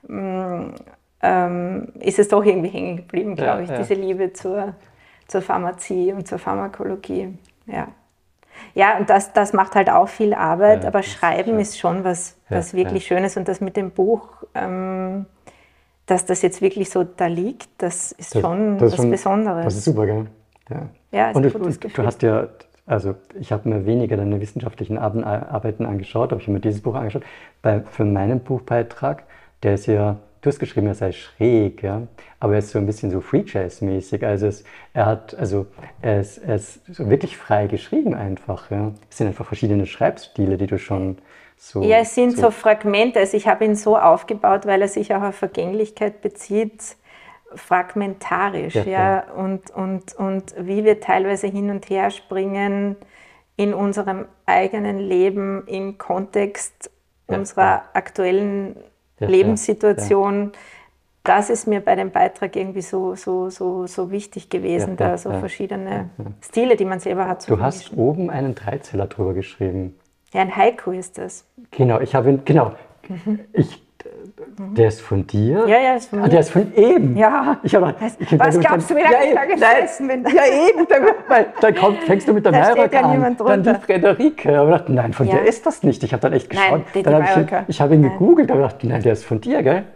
Ähm, ist es doch irgendwie hängen geblieben, glaube ja, ich, ja. diese Liebe zur, zur Pharmazie und zur Pharmakologie. Ja, ja und das, das macht halt auch viel Arbeit, ja, aber Schreiben ist, ist schon was, was ja, wirklich ja. Schönes und das mit dem Buch, ähm, dass das jetzt wirklich so da liegt, das ist das, schon das was schon, Besonderes. Das ist super, gell? Ja, ja ist und, ein gutes und du hast ja, also ich habe mir weniger deine wissenschaftlichen Arbeiten angeschaut, aber ich habe mir dieses Buch angeschaut. Bei, für meinen Buchbeitrag, der ist ja, du hast geschrieben, er sei schräg, ja, aber er ist so ein bisschen so Free Jazz-mäßig. Also es, er hat, also er ist, er ist so wirklich frei geschrieben einfach, ja. Es sind einfach verschiedene Schreibstile, die du schon so. Ja, es sind so, so Fragmente. Also ich habe ihn so aufgebaut, weil er sich auch auf Vergänglichkeit bezieht, fragmentarisch, ja, ja. ja. Und, und, und wie wir teilweise hin und her springen in unserem eigenen Leben im Kontext ja, unserer ja. aktuellen Ja, Lebenssituation, ja, ja. das ist mir bei dem Beitrag irgendwie so, so, so, so wichtig gewesen, ja, ja, da so ja, verschiedene ja, ja. Stile, die man selber hat. Du hast vermischen. Oben einen Dreizeiler drüber geschrieben. Ja, ein Haiku ist das. Genau, ich habe ihn, genau, mhm. ich, der ist von dir? Ja, ja, ist von mir. Ah, der ist von eben? Ja. Ich habe, ich, Was glaubst du, wie lange ich da gesessen bin? Ja, eben, dann, dann kommt, fängst du mit der Mayröcker ja an, dann die Frederike. Aber ich dachte, nein, von ja. dir ist das nicht. Ich habe dann echt geschaut. Nein, dann habe ich, ich habe ihn gegoogelt, aber dachte, nein, der ist von dir, gell?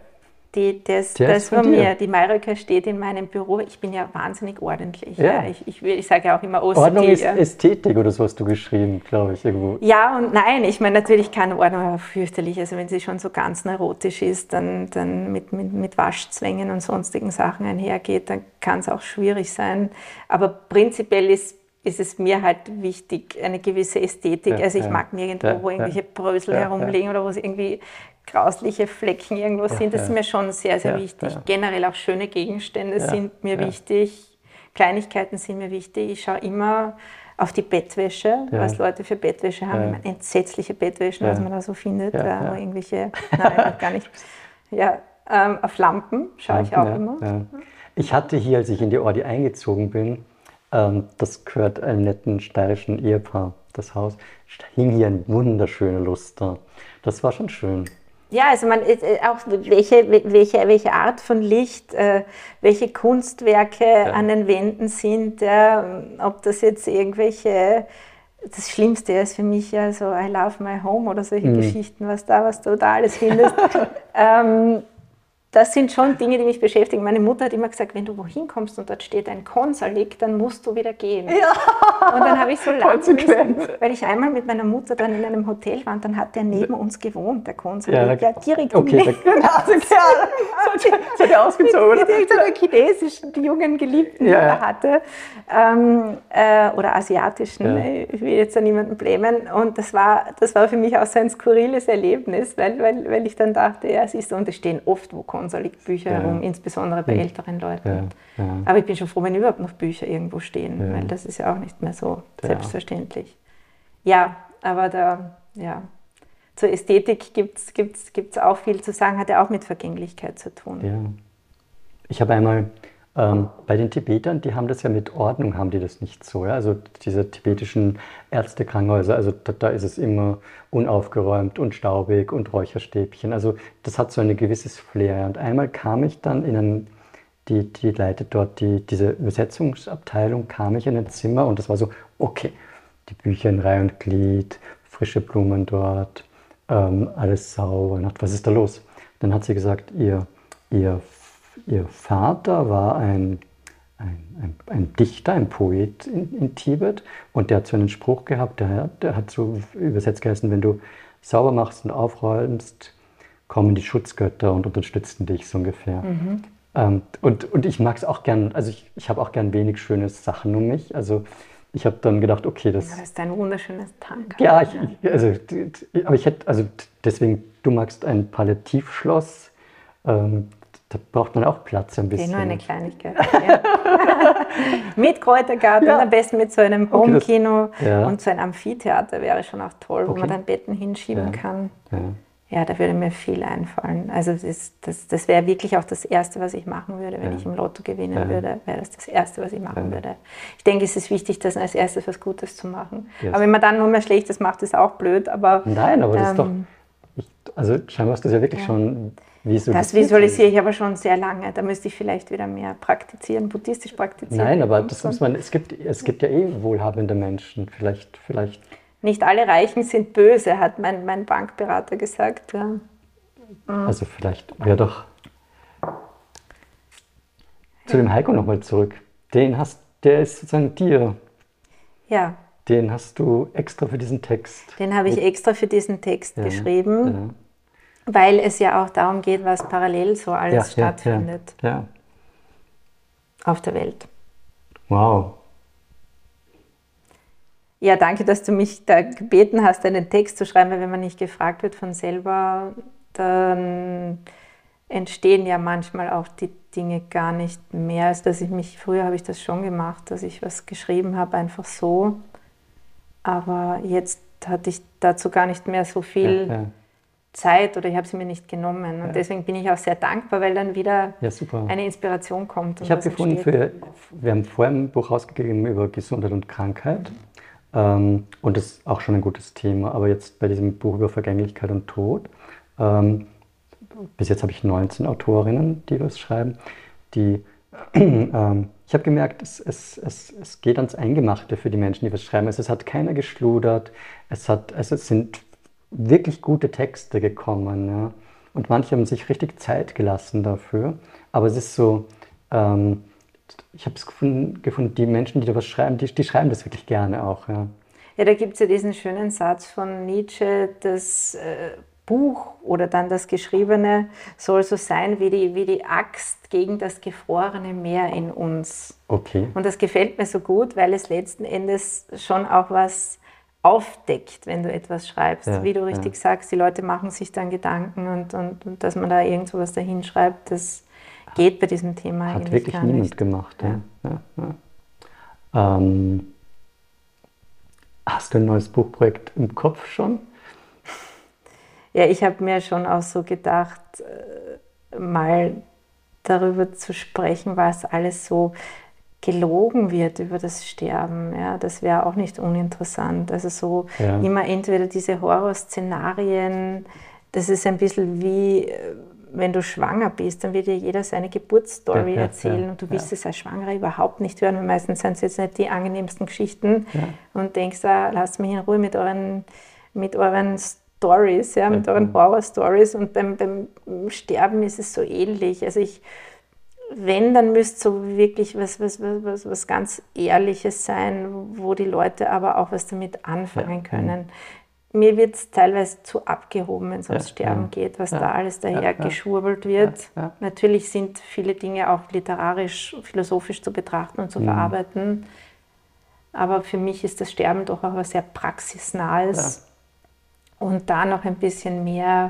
Die, das, Der das ist von von dir. mir. Die Mayröcker steht in meinem Büro. Ich bin ja wahnsinnig ordentlich. Ja. Ja. Ich, ich, will- ich sage ja auch immer O C D. Ordnung ist ja. Ästhetik oder so hast du geschrieben, glaube ich, irgendwo. Ja und nein. Ich meine, natürlich kann Ordnung aber fürchterlich. Also wenn sie schon so ganz neurotisch ist, dann, dann mit, mit, mit Waschzwängen und sonstigen Sachen einhergeht, dann kann es auch schwierig sein. Aber prinzipiell ist, ist es mir halt wichtig, eine gewisse Ästhetik. Ja, Also ich ja. mag nirgendwo, Ja, wo irgendwelche ja. Brösel Ja, herumliegen oder wo es irgendwie grausliche Flecken irgendwo sind. Das ja. ist mir schon sehr, sehr Ja, wichtig. ja. Generell auch schöne Gegenstände Ja, sind mir ja. wichtig. Kleinigkeiten sind mir wichtig. Ich schaue immer auf die Bettwäsche, Ja. was Leute für Bettwäsche haben. Ja. Ich meine, entsetzliche Bettwäschen, Ja. was man da so findet, Ja, äh, ja. wo irgendwelche, nein, gar nicht. Ja, ähm, auf Lampen schaue ich auch Ja, immer. ja. Ich hatte hier, als ich in die Ordi eingezogen bin, ähm, das gehört einem netten steirischen Ehepaar, das Haus, hing hier ein wunderschöner Luster. Das war schon schön. Ja, also man äh, auch welche, welche, welche Art von Licht, äh, welche Kunstwerke an den Wänden sind, ja, ob das jetzt irgendwelche, das Schlimmste ist für mich ja so I love my home oder solche Geschichten, was da, was du da alles findest. ähm, das sind schon Dinge, die mich beschäftigen. Meine Mutter hat immer gesagt, wenn du wohin kommst und dort steht ein Konserlik, dann musst du wieder gehen. Ja. Und dann habe ich so lachen müssen, weil ich einmal mit meiner Mutter dann in einem Hotel war und dann hat der neben uns gewohnt, der Konserlik. Ja, Ja, direkt okay, neben da- also, So hat er ausgezogen, mit oder? irgendeiner chinesischen jungen Geliebten, die Ja, er ja. hatte, ähm, äh, oder asiatischen, Ja. ich will jetzt da niemanden blämen. Und das war, das war für mich auch so ein skurriles Erlebnis, weil, weil, weil ich dann dachte, ja, siehst du, und es stehen oft wo Konserlik-Bücher Ja. herum, insbesondere bei Ja. älteren Leuten. Ja, ja. Aber ich bin schon froh, wenn überhaupt noch Bücher irgendwo stehen, Ja. weil das ist ja auch nicht mehr so Ja. selbstverständlich. Ja, aber da, ja, zur Ästhetik gibt es gibt's, gibt's auch viel zu sagen, hat ja auch mit Vergänglichkeit zu tun. Ja. Ich habe einmal ähm, bei den Tibetern, die haben das ja mit Ordnung, haben die das nicht so. Ja? Also diese tibetischen Ärztekrankenhäuser, also da, da ist es immer unaufgeräumt und staubig und Räucherstäbchen. Also das hat so ein gewisses Flair. Und einmal kam ich dann in ein, die, die leitet dort die, diese Übersetzungsabteilung, kam ich in ein Zimmer und das war so, okay, die Bücher in Reihe und Glied, frische Blumen dort, ähm, alles sauber. Und ich dachte, was ist da los? Dann hat sie gesagt, ihr, ihr, ihr Vater war ein, ein, ein, ein Dichter, ein Poet in, in Tibet und der hat so einen Spruch gehabt, der, der hat so übersetzt geheißen, wenn du sauber machst und aufräumst, kommen die Schutzgötter und unterstützen dich so ungefähr. Mhm. Ähm, und, und ich mag es auch gern, also ich, ich habe auch gern wenig schöne Sachen um mich, also ich habe dann gedacht, okay, das... Das ist ein wunderschönes Tank. Ja, ich, ich, also, d- d- aber ich hätte, also d- deswegen, du magst ein Palliativschloss, ähm, da braucht man auch Platz ein Okay, bisschen. nur eine Kleinigkeit. Ja. Mit Kräutergarten, Ja. am besten mit so einem Okay, das- Home-Kino ja. und so ein Amphitheater wäre schon auch toll, wo Okay. man dann Betten hinschieben Ja. kann. Ja. Ja, da würde mir viel einfallen. Also das, das, das wäre wirklich auch das Erste, was ich machen würde, wenn Ja. ich im Lotto gewinnen Ja. würde, wäre das das Erste, was ich machen Ja. würde. Ich denke, es ist wichtig, das als erstes was Gutes zu machen. Yes. Aber wenn man dann nur mehr Schlechtes macht, ist auch blöd. Aber Nein, aber das ist doch, ähm, ich, also scheinbar hast du das ja wirklich ja. schon visualisiert. das visualisiere ich aber schon sehr lange. Da müsste ich vielleicht wieder mehr praktizieren, buddhistisch praktizieren. Nein, aber Und das so. muss man, es gibt, es gibt ja eh wohlhabende Menschen, vielleicht, vielleicht, Nicht alle Reichen sind böse, hat mein, mein Bankberater gesagt. Ja. also vielleicht wäre doch, zu dem Heiko nochmal zurück, den hast, der ist sozusagen dir, ja, den hast du extra für diesen Text. den habe ich extra für diesen Text Ja, geschrieben, weil es ja auch darum geht, was parallel so ja, alles ja, stattfindet ja, ja. auf der Welt. Wow. Ja, danke, dass du mich da gebeten hast, einen Text zu schreiben, weil wenn man nicht gefragt wird von selber, dann entstehen ja manchmal auch die Dinge gar nicht mehr, als dass ich mich, früher habe ich das schon gemacht, dass ich was geschrieben habe, einfach so, aber jetzt hatte ich dazu gar nicht mehr so viel Ja, ja. Zeit oder ich habe sie mir nicht genommen und Ja. deswegen bin ich auch sehr dankbar, weil dann wieder Ja, super. eine Inspiration kommt. und Ich habe was gefunden, entsteht. für, wir haben vorher ein Buch rausgegeben über Gesundheit und Krankheit. Ähm, und das ist auch schon ein gutes Thema. Aber jetzt bei diesem Buch über Vergänglichkeit und Tod, ähm, bis jetzt habe ich neunzehn Autorinnen, die was schreiben. Die, ähm, ich habe gemerkt, es, es, es, es geht ans Eingemachte für die Menschen, die was schreiben. Also es hat keiner geschludert. Es, hat, also es sind wirklich gute Texte gekommen. Ja? Und manche haben sich richtig Zeit gelassen dafür. Aber es ist so, ähm, ich habe es gefunden, gefunden, die Menschen, die da was schreiben, die, die schreiben das wirklich gerne auch. Ja, ja da gibt es ja diesen schönen Satz von Nietzsche, das äh, Buch oder dann das Geschriebene soll so sein wie die, wie die Axt gegen das gefrorene Meer in uns. Okay. Und das gefällt mir so gut, weil es letzten Endes schon auch was aufdeckt, wenn du etwas schreibst. Ja, wie du richtig ja. sagst, die Leute machen sich dann Gedanken und, und, und dass man da irgend sowas dahin schreibt, das geht bei diesem Thema Hat eigentlich wirklich gar niemand nicht. gemacht. Ja. Ja. Ja, ja. Ähm, hast du ein neues Buchprojekt im Kopf schon? Ja, ich habe mir schon auch so gedacht, äh, mal darüber zu sprechen, was alles so gelogen wird über das Sterben. Ja, das wäre auch nicht uninteressant. Also so Ja. immer entweder diese Horrorszenarien, das ist ein bisschen wie, wenn du schwanger bist, dann wird dir jeder seine Geburtsstory Ja, ja, erzählen ja, und du willst ja. es als Schwangere überhaupt nicht hören, weil meistens sind es jetzt nicht die angenehmsten Geschichten Ja. und denkst, ah, lasst mich in Ruhe mit euren, mit euren Stories, ja, mit Ja, euren ja. Horror-Stories und beim, beim Sterben ist es so ähnlich. Also ich, wenn, dann müsste so wirklich was, was, was, was ganz Ehrliches sein, wo die Leute aber auch was damit anfangen Ja, können. Mir wird es teilweise zu abgehoben, wenn es ums Ja, Sterben ja. geht, was Ja, da alles daher ja, ja. geschwurbelt wird. Ja, ja. Natürlich sind viele Dinge auch literarisch, philosophisch zu betrachten und zu Mhm. verarbeiten. Aber für mich ist das Sterben doch auch was sehr Praxisnahes. Und da noch ein bisschen mehr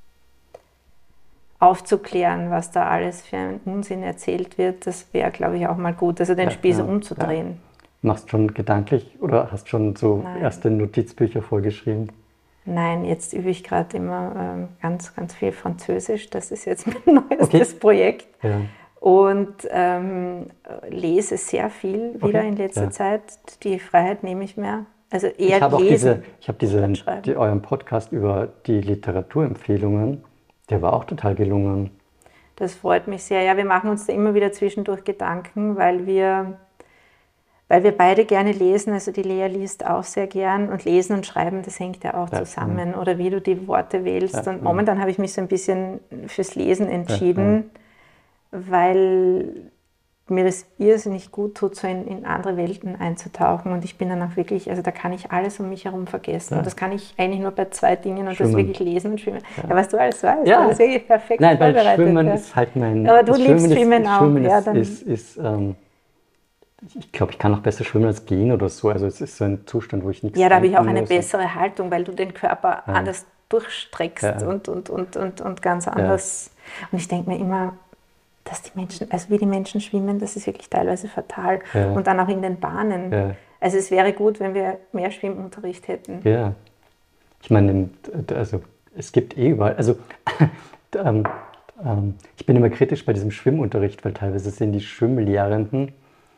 aufzuklären, was da alles für einen Unsinn erzählt wird, das wäre, glaube ich, auch mal gut, also den Ja, Spieß ja, umzudrehen. Machst schon gedanklich oder hast schon so Nein. erste Notizbücher vorgeschrieben? Nein, jetzt übe ich gerade immer ähm, ganz, ganz viel Französisch. Das ist jetzt mein neuestes Okay. Projekt. Ja. Und ähm, lese sehr viel wieder Okay, in letzter ja. Zeit. Die Freiheit nehme ich mehr. Also eher Ich habe auch lesen. diese, ich habe diese, statt schreiben. die, euren Podcast über die Literaturempfehlungen, der war auch total gelungen. Das freut mich sehr. Ja, wir machen uns da immer wieder zwischendurch Gedanken, weil wir, weil wir beide gerne lesen. Also die Lea liest auch sehr gern und Lesen und Schreiben, das hängt ja auch Ja, zusammen. Oder wie du die Worte wählst. Ja, Und momentan habe ich mich so ein bisschen fürs Lesen entschieden, Ja, weil mir das irrsinnig gut tut, so in, in andere Welten einzutauchen. Und ich bin dann auch wirklich, also da kann ich alles um mich herum vergessen. Ja. Und das kann ich eigentlich nur bei zwei Dingen und Schwimmen. das wirklich Lesen und Schwimmen. Ja, was du alles weißt, Ja. das ist wirklich perfekt Nein, weil vorbereitet. Schwimmen ja. ist halt mein... Aber du das liebst Schwimmen ist, auch, Schwimmen ja, ist, dann- ist, ist ähm, ich glaube, ich kann noch besser schwimmen als gehen oder so. Also es ist so ein Zustand, wo ich nichts Ja, da habe ich auch denken eine muss. bessere Haltung, weil du den Körper Ja. anders durchstreckst Ja. und, und, und, und, und ganz anders. Und ich denke mir immer, dass die Menschen, also wie die Menschen schwimmen, das ist wirklich teilweise fatal. Ja. Und dann auch in den Bahnen. Ja. Also es wäre gut, wenn wir mehr Schwimmunterricht hätten. Ja, ich meine, also es gibt eh überall, also ähm, ähm, ich bin immer kritisch bei diesem Schwimmunterricht, weil teilweise sind die Schwimmlehrenden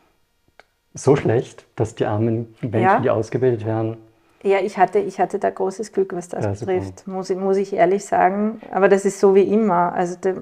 so schlecht, dass die armen Menschen, Ja. die ausgebildet werden, Ja, ich hatte, ich hatte da großes Glück, was das Ja, super. betrifft, muss ich, muss ich ehrlich sagen. Aber das ist so wie immer. Also der,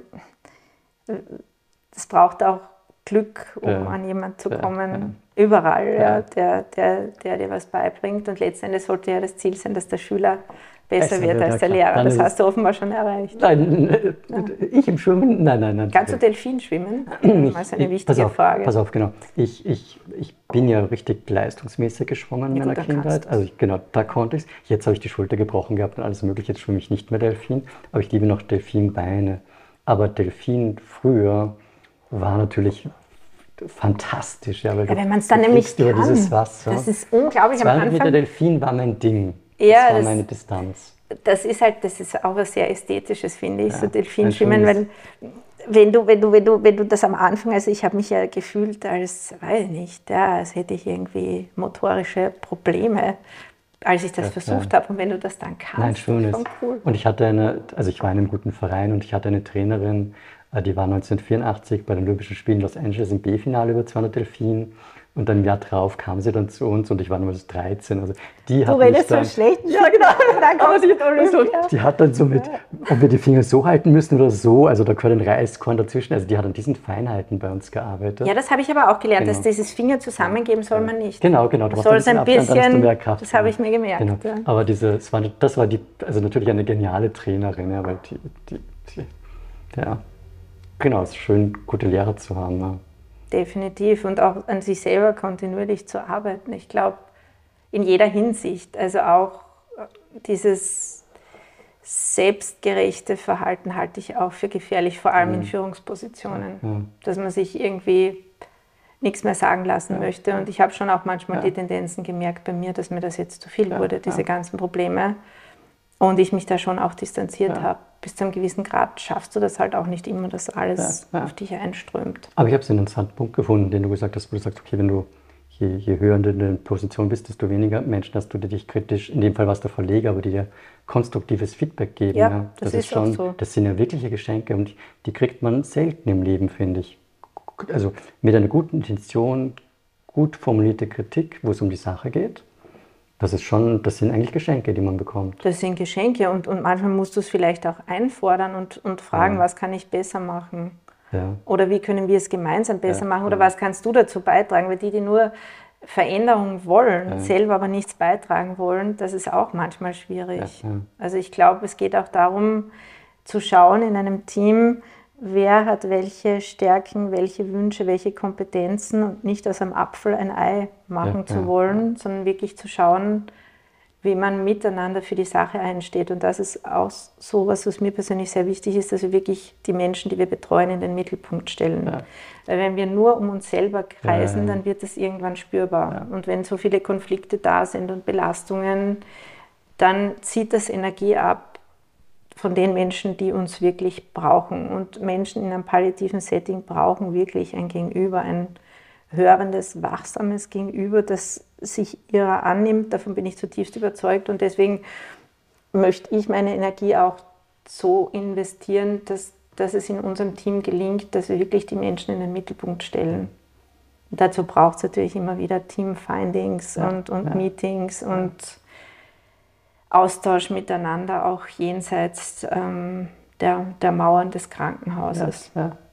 das braucht auch Glück, um Ja. an jemanden zu Ja, kommen, überall, ja. Ja. der, der, der dir was beibringt. Und letztendlich sollte ja das Ziel sein, dass der Schüler besser, Besser wird wird, als ja, der klar. Lehrer. Dann Das ist hast es- du offenbar schon erreicht. Nein, äh, ich im Schwimmen? Nein, nein, nein. Kannst du Delfin schwimmen? Ich- Das ist eine ich- wichtige pass auf, Frage. Pass auf, genau. Ich, ich, ich bin ja richtig leistungsmäßig geschwommen in Ja, gut, meiner dann kannst Kindheit. du's. Also ich, genau, da konnte ich es. Jetzt habe ich die Schulter gebrochen gehabt und alles mögliche. Jetzt schwimme ich nicht mehr Delfin, aber ich liebe noch Delfinbeine. Aber Delfin früher war natürlich fantastisch. Ja, weil Ja, du- wenn man es dann du nämlich fliegst über kann. dieses Wasser. Das ist unglaublich am zweihundert Meter Anfang. Delfin war mein Ding. Ja, das war das- meine Distanz. Das ist halt, das ist auch was sehr Ästhetisches, finde ich, Ja, so Delfinschwimmen, ein weil schönes- wenn du, wenn du, wenn du, wenn du das am Anfang, also ich habe mich ja gefühlt als, weiß ich nicht, ja, als hätte ich irgendwie motorische Probleme, als ich das Ja, versucht ja. habe. Und wenn du das dann kannst, Nein, das schön ist ist. schon cool. Und ich hatte eine, also ich war in einem guten Verein und ich hatte eine Trainerin, äh, die war neunzehnhundertvierundachtzig bei den Olympischen Spielen in Los Angeles im B-Finale über zweihundert Delfin. Und dann im Jahr drauf kam sie dann zu uns und ich war damals dreizehn. Also die Du hat mich redest so dann, schlecht. Ja, genau. Dann Aber kommst die, du mit also, Olympia. die hat dann so mit, ob wir die Finger so halten müssen oder so, also da gehört ein Reiskorn dazwischen. Also die hat an diesen Feinheiten bei uns gearbeitet. Ja, das habe ich aber auch gelernt, dass Genau. dieses Finger zusammengeben soll man nicht. Genau, genau. Du Man brauchst soll es ein Abstand, dann hast du bisschen, mehr Kraft. das habe ich mir gemerkt. Genau. Ja. Aber diese, es war, das war die, also natürlich eine geniale Trainerin, ja, weil die, die Ja, genau, es ist schön, gute Lehrer zu haben. Ja. Definitiv und auch an sich selber kontinuierlich zu arbeiten. Ich glaube, in jeder Hinsicht, also auch dieses selbstgerechte Verhalten halte ich auch für gefährlich, vor allem mhm. in Führungspositionen, ja. dass man sich irgendwie nichts mehr sagen lassen ja. möchte. Und ich habe schon auch manchmal ja. die Tendenzen gemerkt bei mir, dass mir das jetzt zu viel ja. wurde, diese ja. ganzen Probleme. Und ich mich da schon auch distanziert ja. habe. Bis zu einem gewissen Grad schaffst du das halt auch nicht immer, dass alles ja. Ja. auf dich einströmt. Aber ich habe einen interessanten Punkt gefunden, den du gesagt hast, wo du sagst, okay, wenn du je, je höher in der Position bist, desto weniger Menschen hast du, die dich kritisch, in dem Fall warst du Verleger, aber die dir konstruktives Feedback geben. Ja, ja. Das, das ist schon, so. Das sind ja wirkliche Geschenke und die kriegt man selten im Leben, finde ich. Also mit einer guten Intention, gut formulierte Kritik, wo es um die Sache geht. Das ist schon, das sind eigentlich Geschenke, die man bekommt. Das sind Geschenke und, und manchmal musst du es vielleicht auch einfordern und, und fragen, ja. was kann ich besser machen? Ja. Oder wie können wir es gemeinsam besser ja. machen? Oder ja. was kannst du dazu beitragen? Weil die, die nur Veränderung wollen, ja. selber aber nichts beitragen wollen, das ist auch manchmal schwierig. Ja. Ja. Also ich glaube, es geht auch darum, zu schauen in einem Team, wer hat welche Stärken, welche Wünsche, welche Kompetenzen und nicht aus einem Apfel ein Ei machen ja, zu ja, wollen, ja. sondern wirklich zu schauen, wie man miteinander für die Sache einsteht. Und das ist auch so was, was mir persönlich sehr wichtig ist, dass wir wirklich die Menschen, die wir betreuen, in den Mittelpunkt stellen. Ja. Weil wenn wir nur um uns selber kreisen, ja, ja. dann wird das irgendwann spürbar. Ja. Und wenn so viele Konflikte da sind und Belastungen, dann zieht das Energie ab von den Menschen, die uns wirklich brauchen. Und Menschen in einem palliativen Setting brauchen wirklich ein Gegenüber, ein hörendes, wachsames Gegenüber, das sich ihrer annimmt. Davon bin ich zutiefst überzeugt. Und deswegen möchte ich meine Energie auch so investieren, dass, dass es in unserem Team gelingt, dass wir wirklich die Menschen in den Mittelpunkt stellen. Und dazu braucht es natürlich immer wieder Teamfindings ja, und, und ja. Meetings und Austausch miteinander, auch jenseits ähm, der, der Mauern des Krankenhauses. Ja, ja.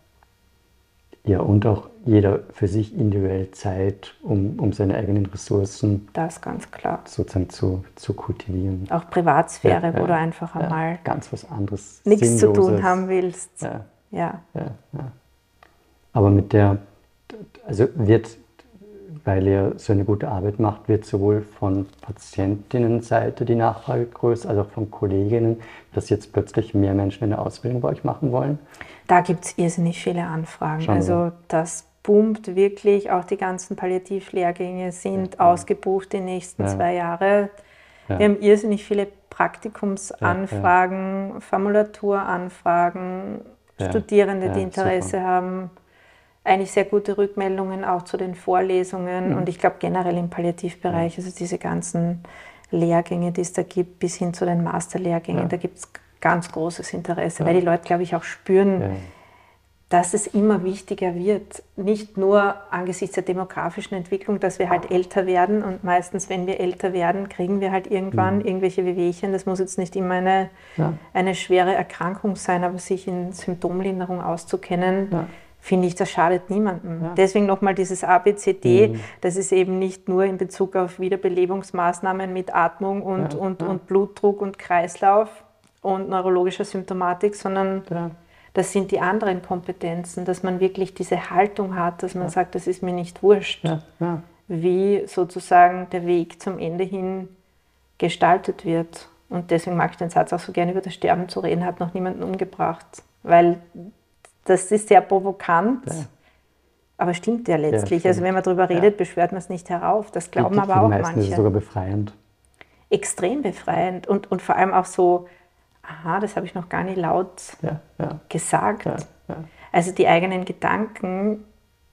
ja, und auch jeder für sich individuell Zeit, um, um seine eigenen Ressourcen das ganz klar. sozusagen zu, zu kultivieren. Auch Privatsphäre, ja, wo ja, du einfach ja, einmal ganz was anderes, nichts zu tun haben willst. Ja, ja. Ja, ja. Aber mit der, also wird, weil ihr so eine gute Arbeit macht, wird sowohl von Patientinnenseite die Nachfrage größer, als auch von Kolleginnen, dass jetzt plötzlich mehr Menschen eine Ausbildung bei euch machen wollen? Da gibt es irrsinnig viele Anfragen. Schon also so. Das boomt wirklich. Auch die ganzen Palliativlehrgänge sind ja, ausgebucht die nächsten ja. zwei Jahre. Ja. Wir haben irrsinnig viele Praktikumsanfragen, ja, ja. Formulaturanfragen, ja. Studierende, die ja, Interesse super. haben. Eigentlich sehr gute Rückmeldungen auch zu den Vorlesungen mhm. und ich glaube generell im Palliativbereich, also diese ganzen Lehrgänge, die es da gibt, bis hin zu den Masterlehrgängen, ja. da gibt es ganz großes Interesse, ja. weil die Leute, glaube ich, auch spüren, ja. dass es immer wichtiger wird. Nicht nur angesichts der demografischen Entwicklung, dass wir halt älter werden und meistens, wenn wir älter werden, kriegen wir halt irgendwann mhm. irgendwelche Wehwehchen. Das muss jetzt nicht immer eine, ja. eine schwere Erkrankung sein, aber sich in Symptomlinderung auszukennen, ja. finde ich, das schadet niemandem. Ja. Deswegen nochmal dieses A B C D, mhm. das ist eben nicht nur in Bezug auf Wiederbelebungsmaßnahmen mit Atmung und, ja, und, ja. und Blutdruck und Kreislauf und neurologischer Symptomatik, sondern ja. das sind die anderen Kompetenzen, dass man wirklich diese Haltung hat, dass man ja. sagt, das ist mir nicht wurscht, ja, ja. wie sozusagen der Weg zum Ende hin gestaltet wird. Und deswegen mag ich den Satz auch so gerne, über das Sterben zu reden, hat noch niemanden umgebracht, weil das ist sehr provokant, ja. aber stimmt ja letztlich. Ja, also wenn man darüber redet, ja. beschwört man es nicht herauf. Das glauben die, aber auch manche. Ist es sogar befreiend. Extrem befreiend und, und vor allem auch so, aha, das habe ich noch gar nicht laut ja, ja. gesagt. Ja, ja. Also die eigenen Gedanken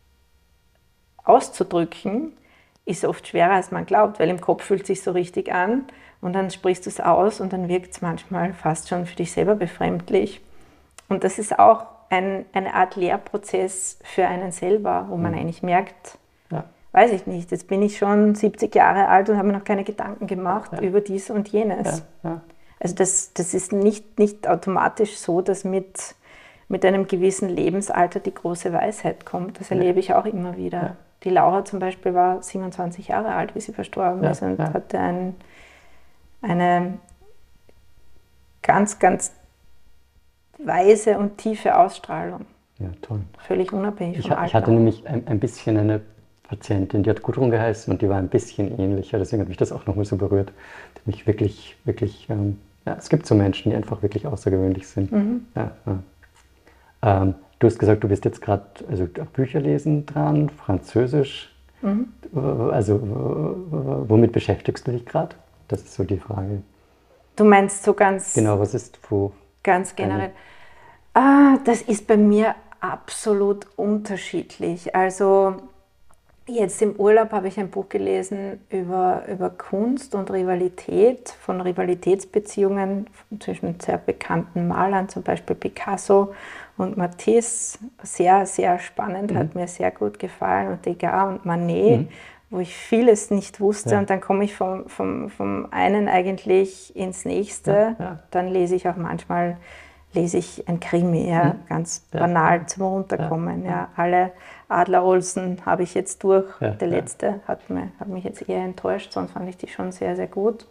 auszudrücken, ist oft schwerer, als man glaubt, weil im Kopf fühlt es sich so richtig an und dann sprichst du es aus und dann wirkt es manchmal fast schon für dich selber befremdlich. Und das ist auch ein, eine Art Lehrprozess für einen selber, wo man mhm. eigentlich merkt, ja. weiß ich nicht, jetzt bin ich schon siebzig Jahre alt und habe mir noch keine Gedanken gemacht ja. über dies und jenes. Ja, ja. Also das, das ist nicht, nicht automatisch so, dass mit, mit einem gewissen Lebensalter die große Weisheit kommt. Das erlebe ich auch immer wieder. Ja. Die Laura zum Beispiel war siebenundzwanzig Jahre alt, wie sie verstorben ja, ist und ja. hatte ein, eine ganz, ganz weise und tiefe Ausstrahlung. Ja, toll. Völlig unabhängig Ich, vom Alter. ich hatte nämlich ein, ein bisschen eine Patientin, die hat Gudrun geheißen und die war ein bisschen ähnlicher, deswegen hat mich das auch nochmal so berührt. Die mich wirklich, wirklich, ähm, ja, es gibt so Menschen, die einfach wirklich außergewöhnlich sind. Mhm. Ja, ja. Ähm, du hast gesagt, du bist jetzt gerade also Bücher lesen dran, Französisch. Mhm. Also womit beschäftigst du dich gerade? Das ist so die Frage. Du meinst so ganz... Genau, was ist wo? Ganz generell. Ah, das ist bei mir absolut unterschiedlich. Also jetzt im Urlaub habe ich ein Buch gelesen über, über Kunst und Rivalität, von Rivalitätsbeziehungen zwischen sehr bekannten Malern, zum Beispiel Picasso und Matisse. Sehr, sehr spannend, mhm. hat mir sehr gut gefallen. Und Degas und Manet, mhm. wo ich vieles nicht wusste. Ja. Und dann komme ich vom, vom, vom einen eigentlich ins nächste. Ja, ja. Dann lese ich auch manchmal lese ich ein Krimi, ja, mhm. ganz ja. banal zum Runterkommen. Ja. Ja. Alle Adler-Olsen habe ich jetzt durch. Ja. Der letzte ja. hat, mir, hat mich jetzt eher enttäuscht, sonst fand ich die schon sehr, sehr gut.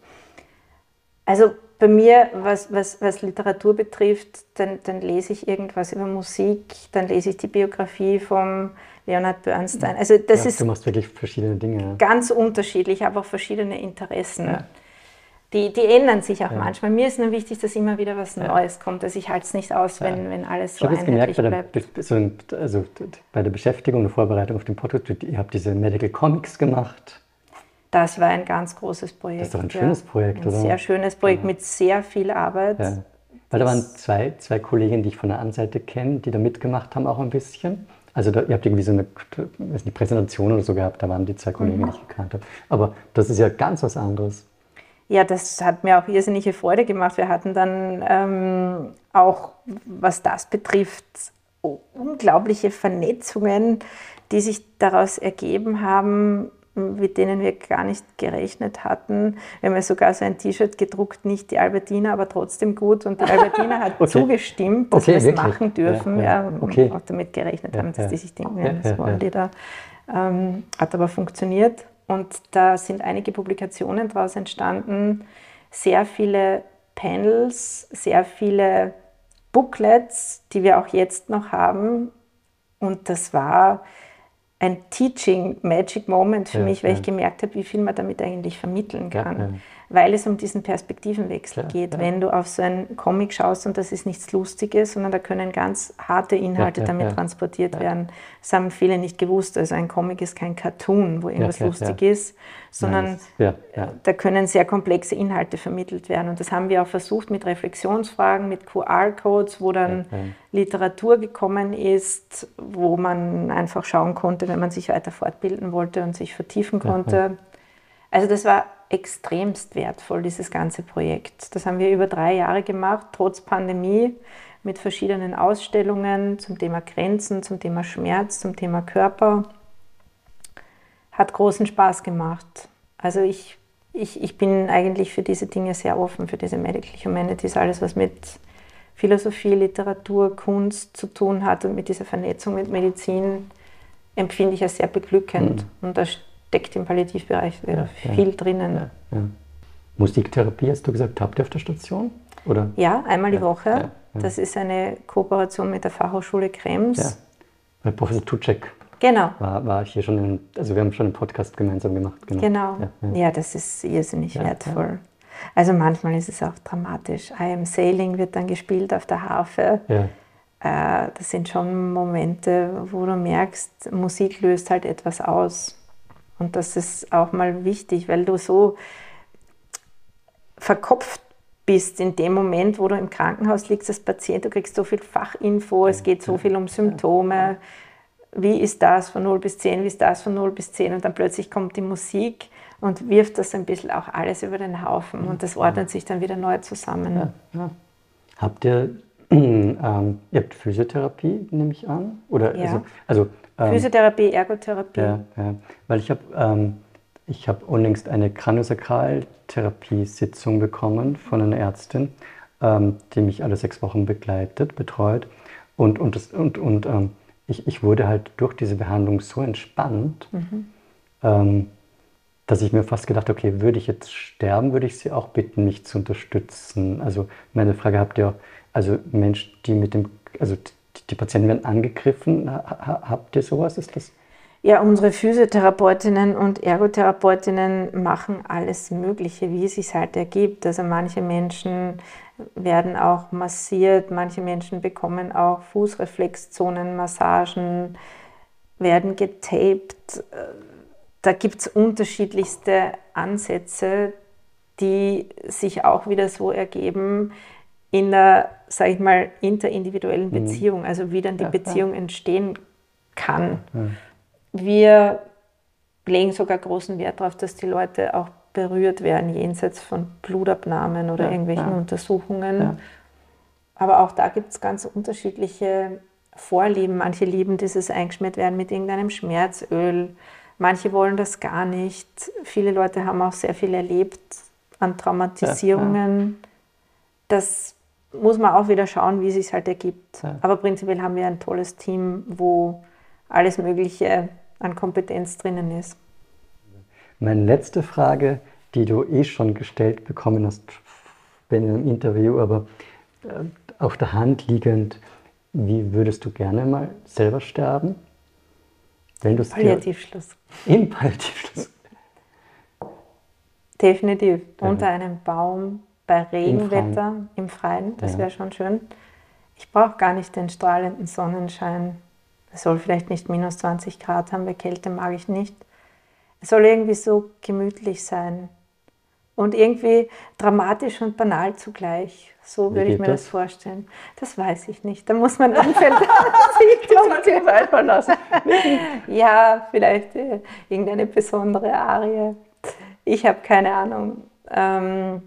Also bei mir, was, was, was Literatur betrifft, dann, dann lese ich irgendwas über Musik, dann lese ich die Biografie von Leonard Bernstein. Also das ja, ist du machst wirklich verschiedene Dinge. Ja. Ganz unterschiedlich, aber auch verschiedene Interessen. Ja. Die, die ändern sich auch ja. manchmal. Mir ist nur wichtig, dass immer wieder was ja. Neues kommt. Also ich halte es nicht aus, wenn, ja. wenn alles so einheitlich bleibt. Ich habe jetzt gemerkt, bei der, also bei der Beschäftigung und Vorbereitung auf den Podcast, ihr habt diese Medical Comics gemacht. Das war ein ganz großes Projekt. Das ist doch ein schönes ja. Projekt, ein oder? Ein sehr schönes Projekt ja. mit sehr viel Arbeit. Ja. Weil da waren zwei, zwei Kollegen, die ich von der anderen Seite kenne, die da mitgemacht haben, auch ein bisschen. Also da, ihr habt irgendwie so eine, eine Präsentation oder so gehabt, da waren die zwei Kollegen, mhm. die ich gekannt habe. Aber das ist ja ganz was anderes. Ja, das hat mir auch irrsinnige Freude gemacht. Wir hatten dann ähm, auch, was das betrifft, unglaubliche Vernetzungen, die sich daraus ergeben haben, mit denen wir gar nicht gerechnet hatten. Wir haben ja sogar so ein T-Shirt gedruckt, nicht die Albertina, aber trotzdem gut. Und die Albertina hat okay. zugestimmt, dass okay, wir es wirklich? machen dürfen. Ja, ja. Ja, okay. auch damit gerechnet ja, haben, dass ja. die sich denken, ja, ja, das ja, wollen ja. die da. Ähm, hat aber funktioniert. Und da sind einige Publikationen daraus entstanden, sehr viele Panels, sehr viele Booklets, die wir auch jetzt noch haben. Und das war ein Teaching Magic Moment für ja, mich, weil ja. ich gemerkt habe, wie viel man damit eigentlich vermitteln kann. Ja, ja. Weil es um diesen Perspektivenwechsel ja, geht. Ja. Wenn du auf so einen Comic schaust und das ist nichts Lustiges, sondern da können ganz harte Inhalte ja, ja, damit ja. transportiert ja. werden. Das haben viele nicht gewusst. Also ein Comic ist kein Cartoon, wo irgendwas ja, ja, lustig ja. ist, sondern Nein, ja, ja. da können sehr komplexe Inhalte vermittelt werden. Und das haben wir auch versucht mit Reflexionsfragen, mit Q R-Codes, wo dann ja, ja. Literatur gekommen ist, wo man einfach schauen konnte, wenn man sich weiter fortbilden wollte und sich vertiefen konnte. Ja, ja. Also das war extremst wertvoll, dieses ganze Projekt. Das haben wir über drei Jahre gemacht, trotz Pandemie, mit verschiedenen Ausstellungen zum Thema Grenzen, zum Thema Schmerz, zum Thema Körper. Hat großen Spaß gemacht. Also ich, ich, ich bin eigentlich für diese Dinge sehr offen, für diese Medical Humanities, alles was mit Philosophie, Literatur, Kunst zu tun hat und mit dieser Vernetzung mit Medizin, empfinde ich als sehr beglückend. Mhm. Und das steckt im Palliativbereich ja, viel ja, drinnen. Ja, ja. Musiktherapie, hast du gesagt, habt ihr auf der Station? Oder? Ja, einmal ja, die Woche. Ja, ja. Das ist eine Kooperation mit der Fachhochschule Krems. Ja, weil Professor Tucek genau. war, war hier schon, in, also wir haben schon einen Podcast gemeinsam gemacht. Genau, genau. Ja, ja. ja, das ist irrsinnig ja, wertvoll. Ja. Also manchmal ist es auch dramatisch. I Am Sailing wird dann gespielt auf der Harfe. Ja. Äh, das sind schon Momente, wo du merkst, Musik löst halt etwas aus. Und das ist auch mal wichtig, weil du so verkopft bist in dem Moment, wo du im Krankenhaus liegst als Patient. Du kriegst so viel Fachinfo, es geht so viel um Symptome. Wie ist das von null bis zehn, wie ist das von null bis zehn? Und dann plötzlich kommt die Musik und wirft das ein bisschen auch alles über den Haufen. Und das ordnet sich dann wieder neu zusammen. Ja, ja. Habt ihr, ähm, ihr habt Physiotherapie, nehme ich an? Oder, ja. also, also Physiotherapie, Ergotherapie. Ja, ja. Weil ich habe ähm, ich hab unlängst eine Kraniosakraltherapiesitzung bekommen von einer Ärztin, ähm, die mich alle sechs Wochen begleitet, betreut. Und, und, das, und, und ähm, ich, ich wurde halt durch diese Behandlung so entspannt, mhm. ähm, dass ich mir fast gedacht habe, okay, würde ich jetzt sterben, würde ich Sie auch bitten, mich zu unterstützen. Also meine Frage, habt ihr, also Menschen, die mit dem, also die, die Patienten werden angegriffen, ha, habt ihr sowas? Ist das? Ja, unsere Physiotherapeutinnen und Ergotherapeutinnen machen alles Mögliche, wie es sich halt ergibt. Also manche Menschen werden auch massiert, manche Menschen bekommen auch Fußreflexzonenmassagen, werden getaped. Da gibt es unterschiedlichste Ansätze, die sich auch wieder so ergeben in der, sage ich mal, interindividuellen Beziehung, also wie dann die ja, Beziehung ja. entstehen kann. Ja. Wir legen sogar großen Wert darauf, dass die Leute auch berührt werden, jenseits von Blutabnahmen oder ja, irgendwelchen ja. Untersuchungen. Ja. Aber auch da gibt es ganz unterschiedliche Vorlieben. Manche lieben dieses Eingeschmiert werden mit irgendeinem Schmerzöl. Manche wollen das gar nicht. Viele Leute haben auch sehr viel erlebt an Traumatisierungen. Ja, ja. Das muss man auch wieder schauen, wie es sich halt ergibt. Ja. Aber prinzipiell haben wir ein tolles Team, wo alles Mögliche an Kompetenz drinnen ist. Meine letzte Frage, die du eh schon gestellt bekommen hast in einem Interview, aber auf der Hand liegend, wie würdest du gerne mal selber sterben? Wenn du Palliativschluss. Im Palliativschluss. Definitiv. Ja. Unter einem Baum, bei Regenwetter, im Freien, im Freien das ja. wäre schon schön. Ich brauche gar nicht den strahlenden Sonnenschein. Es soll vielleicht nicht minus zwanzig Grad haben, weil Kälte mag ich nicht. Es soll irgendwie so gemütlich sein. Und irgendwie dramatisch und banal zugleich. So würde ich mir das? das vorstellen. Das weiß ich nicht. Da muss man Umfeld sich einfallen lassen. Ja, vielleicht äh, irgendeine besondere Arie. Ich habe keine Ahnung. Ähm,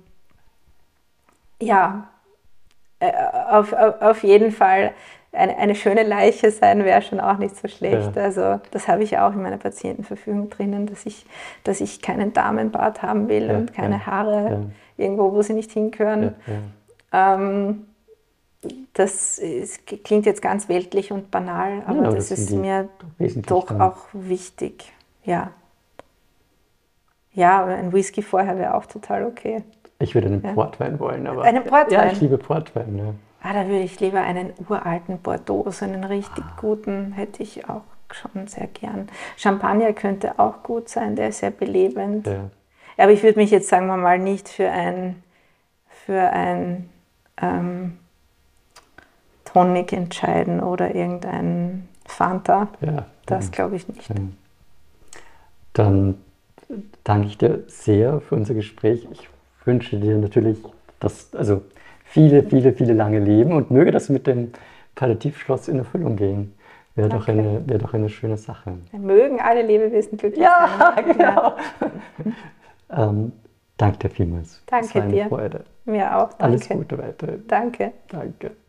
ja, äh, auf, auf, auf jeden Fall eine, eine schöne Leiche sein wäre schon auch nicht so schlecht. Ja. Also das habe ich auch in meiner Patientenverfügung drinnen, dass ich, dass ich keinen Damenbart haben will ja, und keine ja, Haare ja. irgendwo, wo sie nicht hingehören. Ja, ja. Ähm, das ist, klingt jetzt ganz weltlich und banal, aber ja, das, das ist mir doch dann auch wichtig. Ja, ja, ein Whisky vorher wäre auch total okay. Ich würde einen ja. Portwein wollen, aber einen Portwein? Ja, ich liebe Portwein. Ja. Ah, da würde ich lieber einen uralten Bordeaux, so einen richtig guten, hätte ich auch schon sehr gern. Champagner könnte auch gut sein, der ist sehr belebend. Ja. Aber ich würde mich jetzt, sagen wir mal, nicht für ein, für ein ähm, Tonic entscheiden oder irgendein Fanta. Ja, das ja. glaube ich nicht. Ja. Dann danke ich dir sehr für unser Gespräch. Ich wünsche dir natürlich, dass, also viele, viele, viele lange Leben und möge das mit dem Palliativschloss in Erfüllung gehen. Wäre doch, eine, wäre doch eine schöne Sache. Mögen alle Lebewesen glücklich ja, sein. Genau. Ja. ähm, danke dir vielmals. Danke es war eine dir. Freude. Mir auch. Danke. Alles Gute weiterhin. Danke. Danke.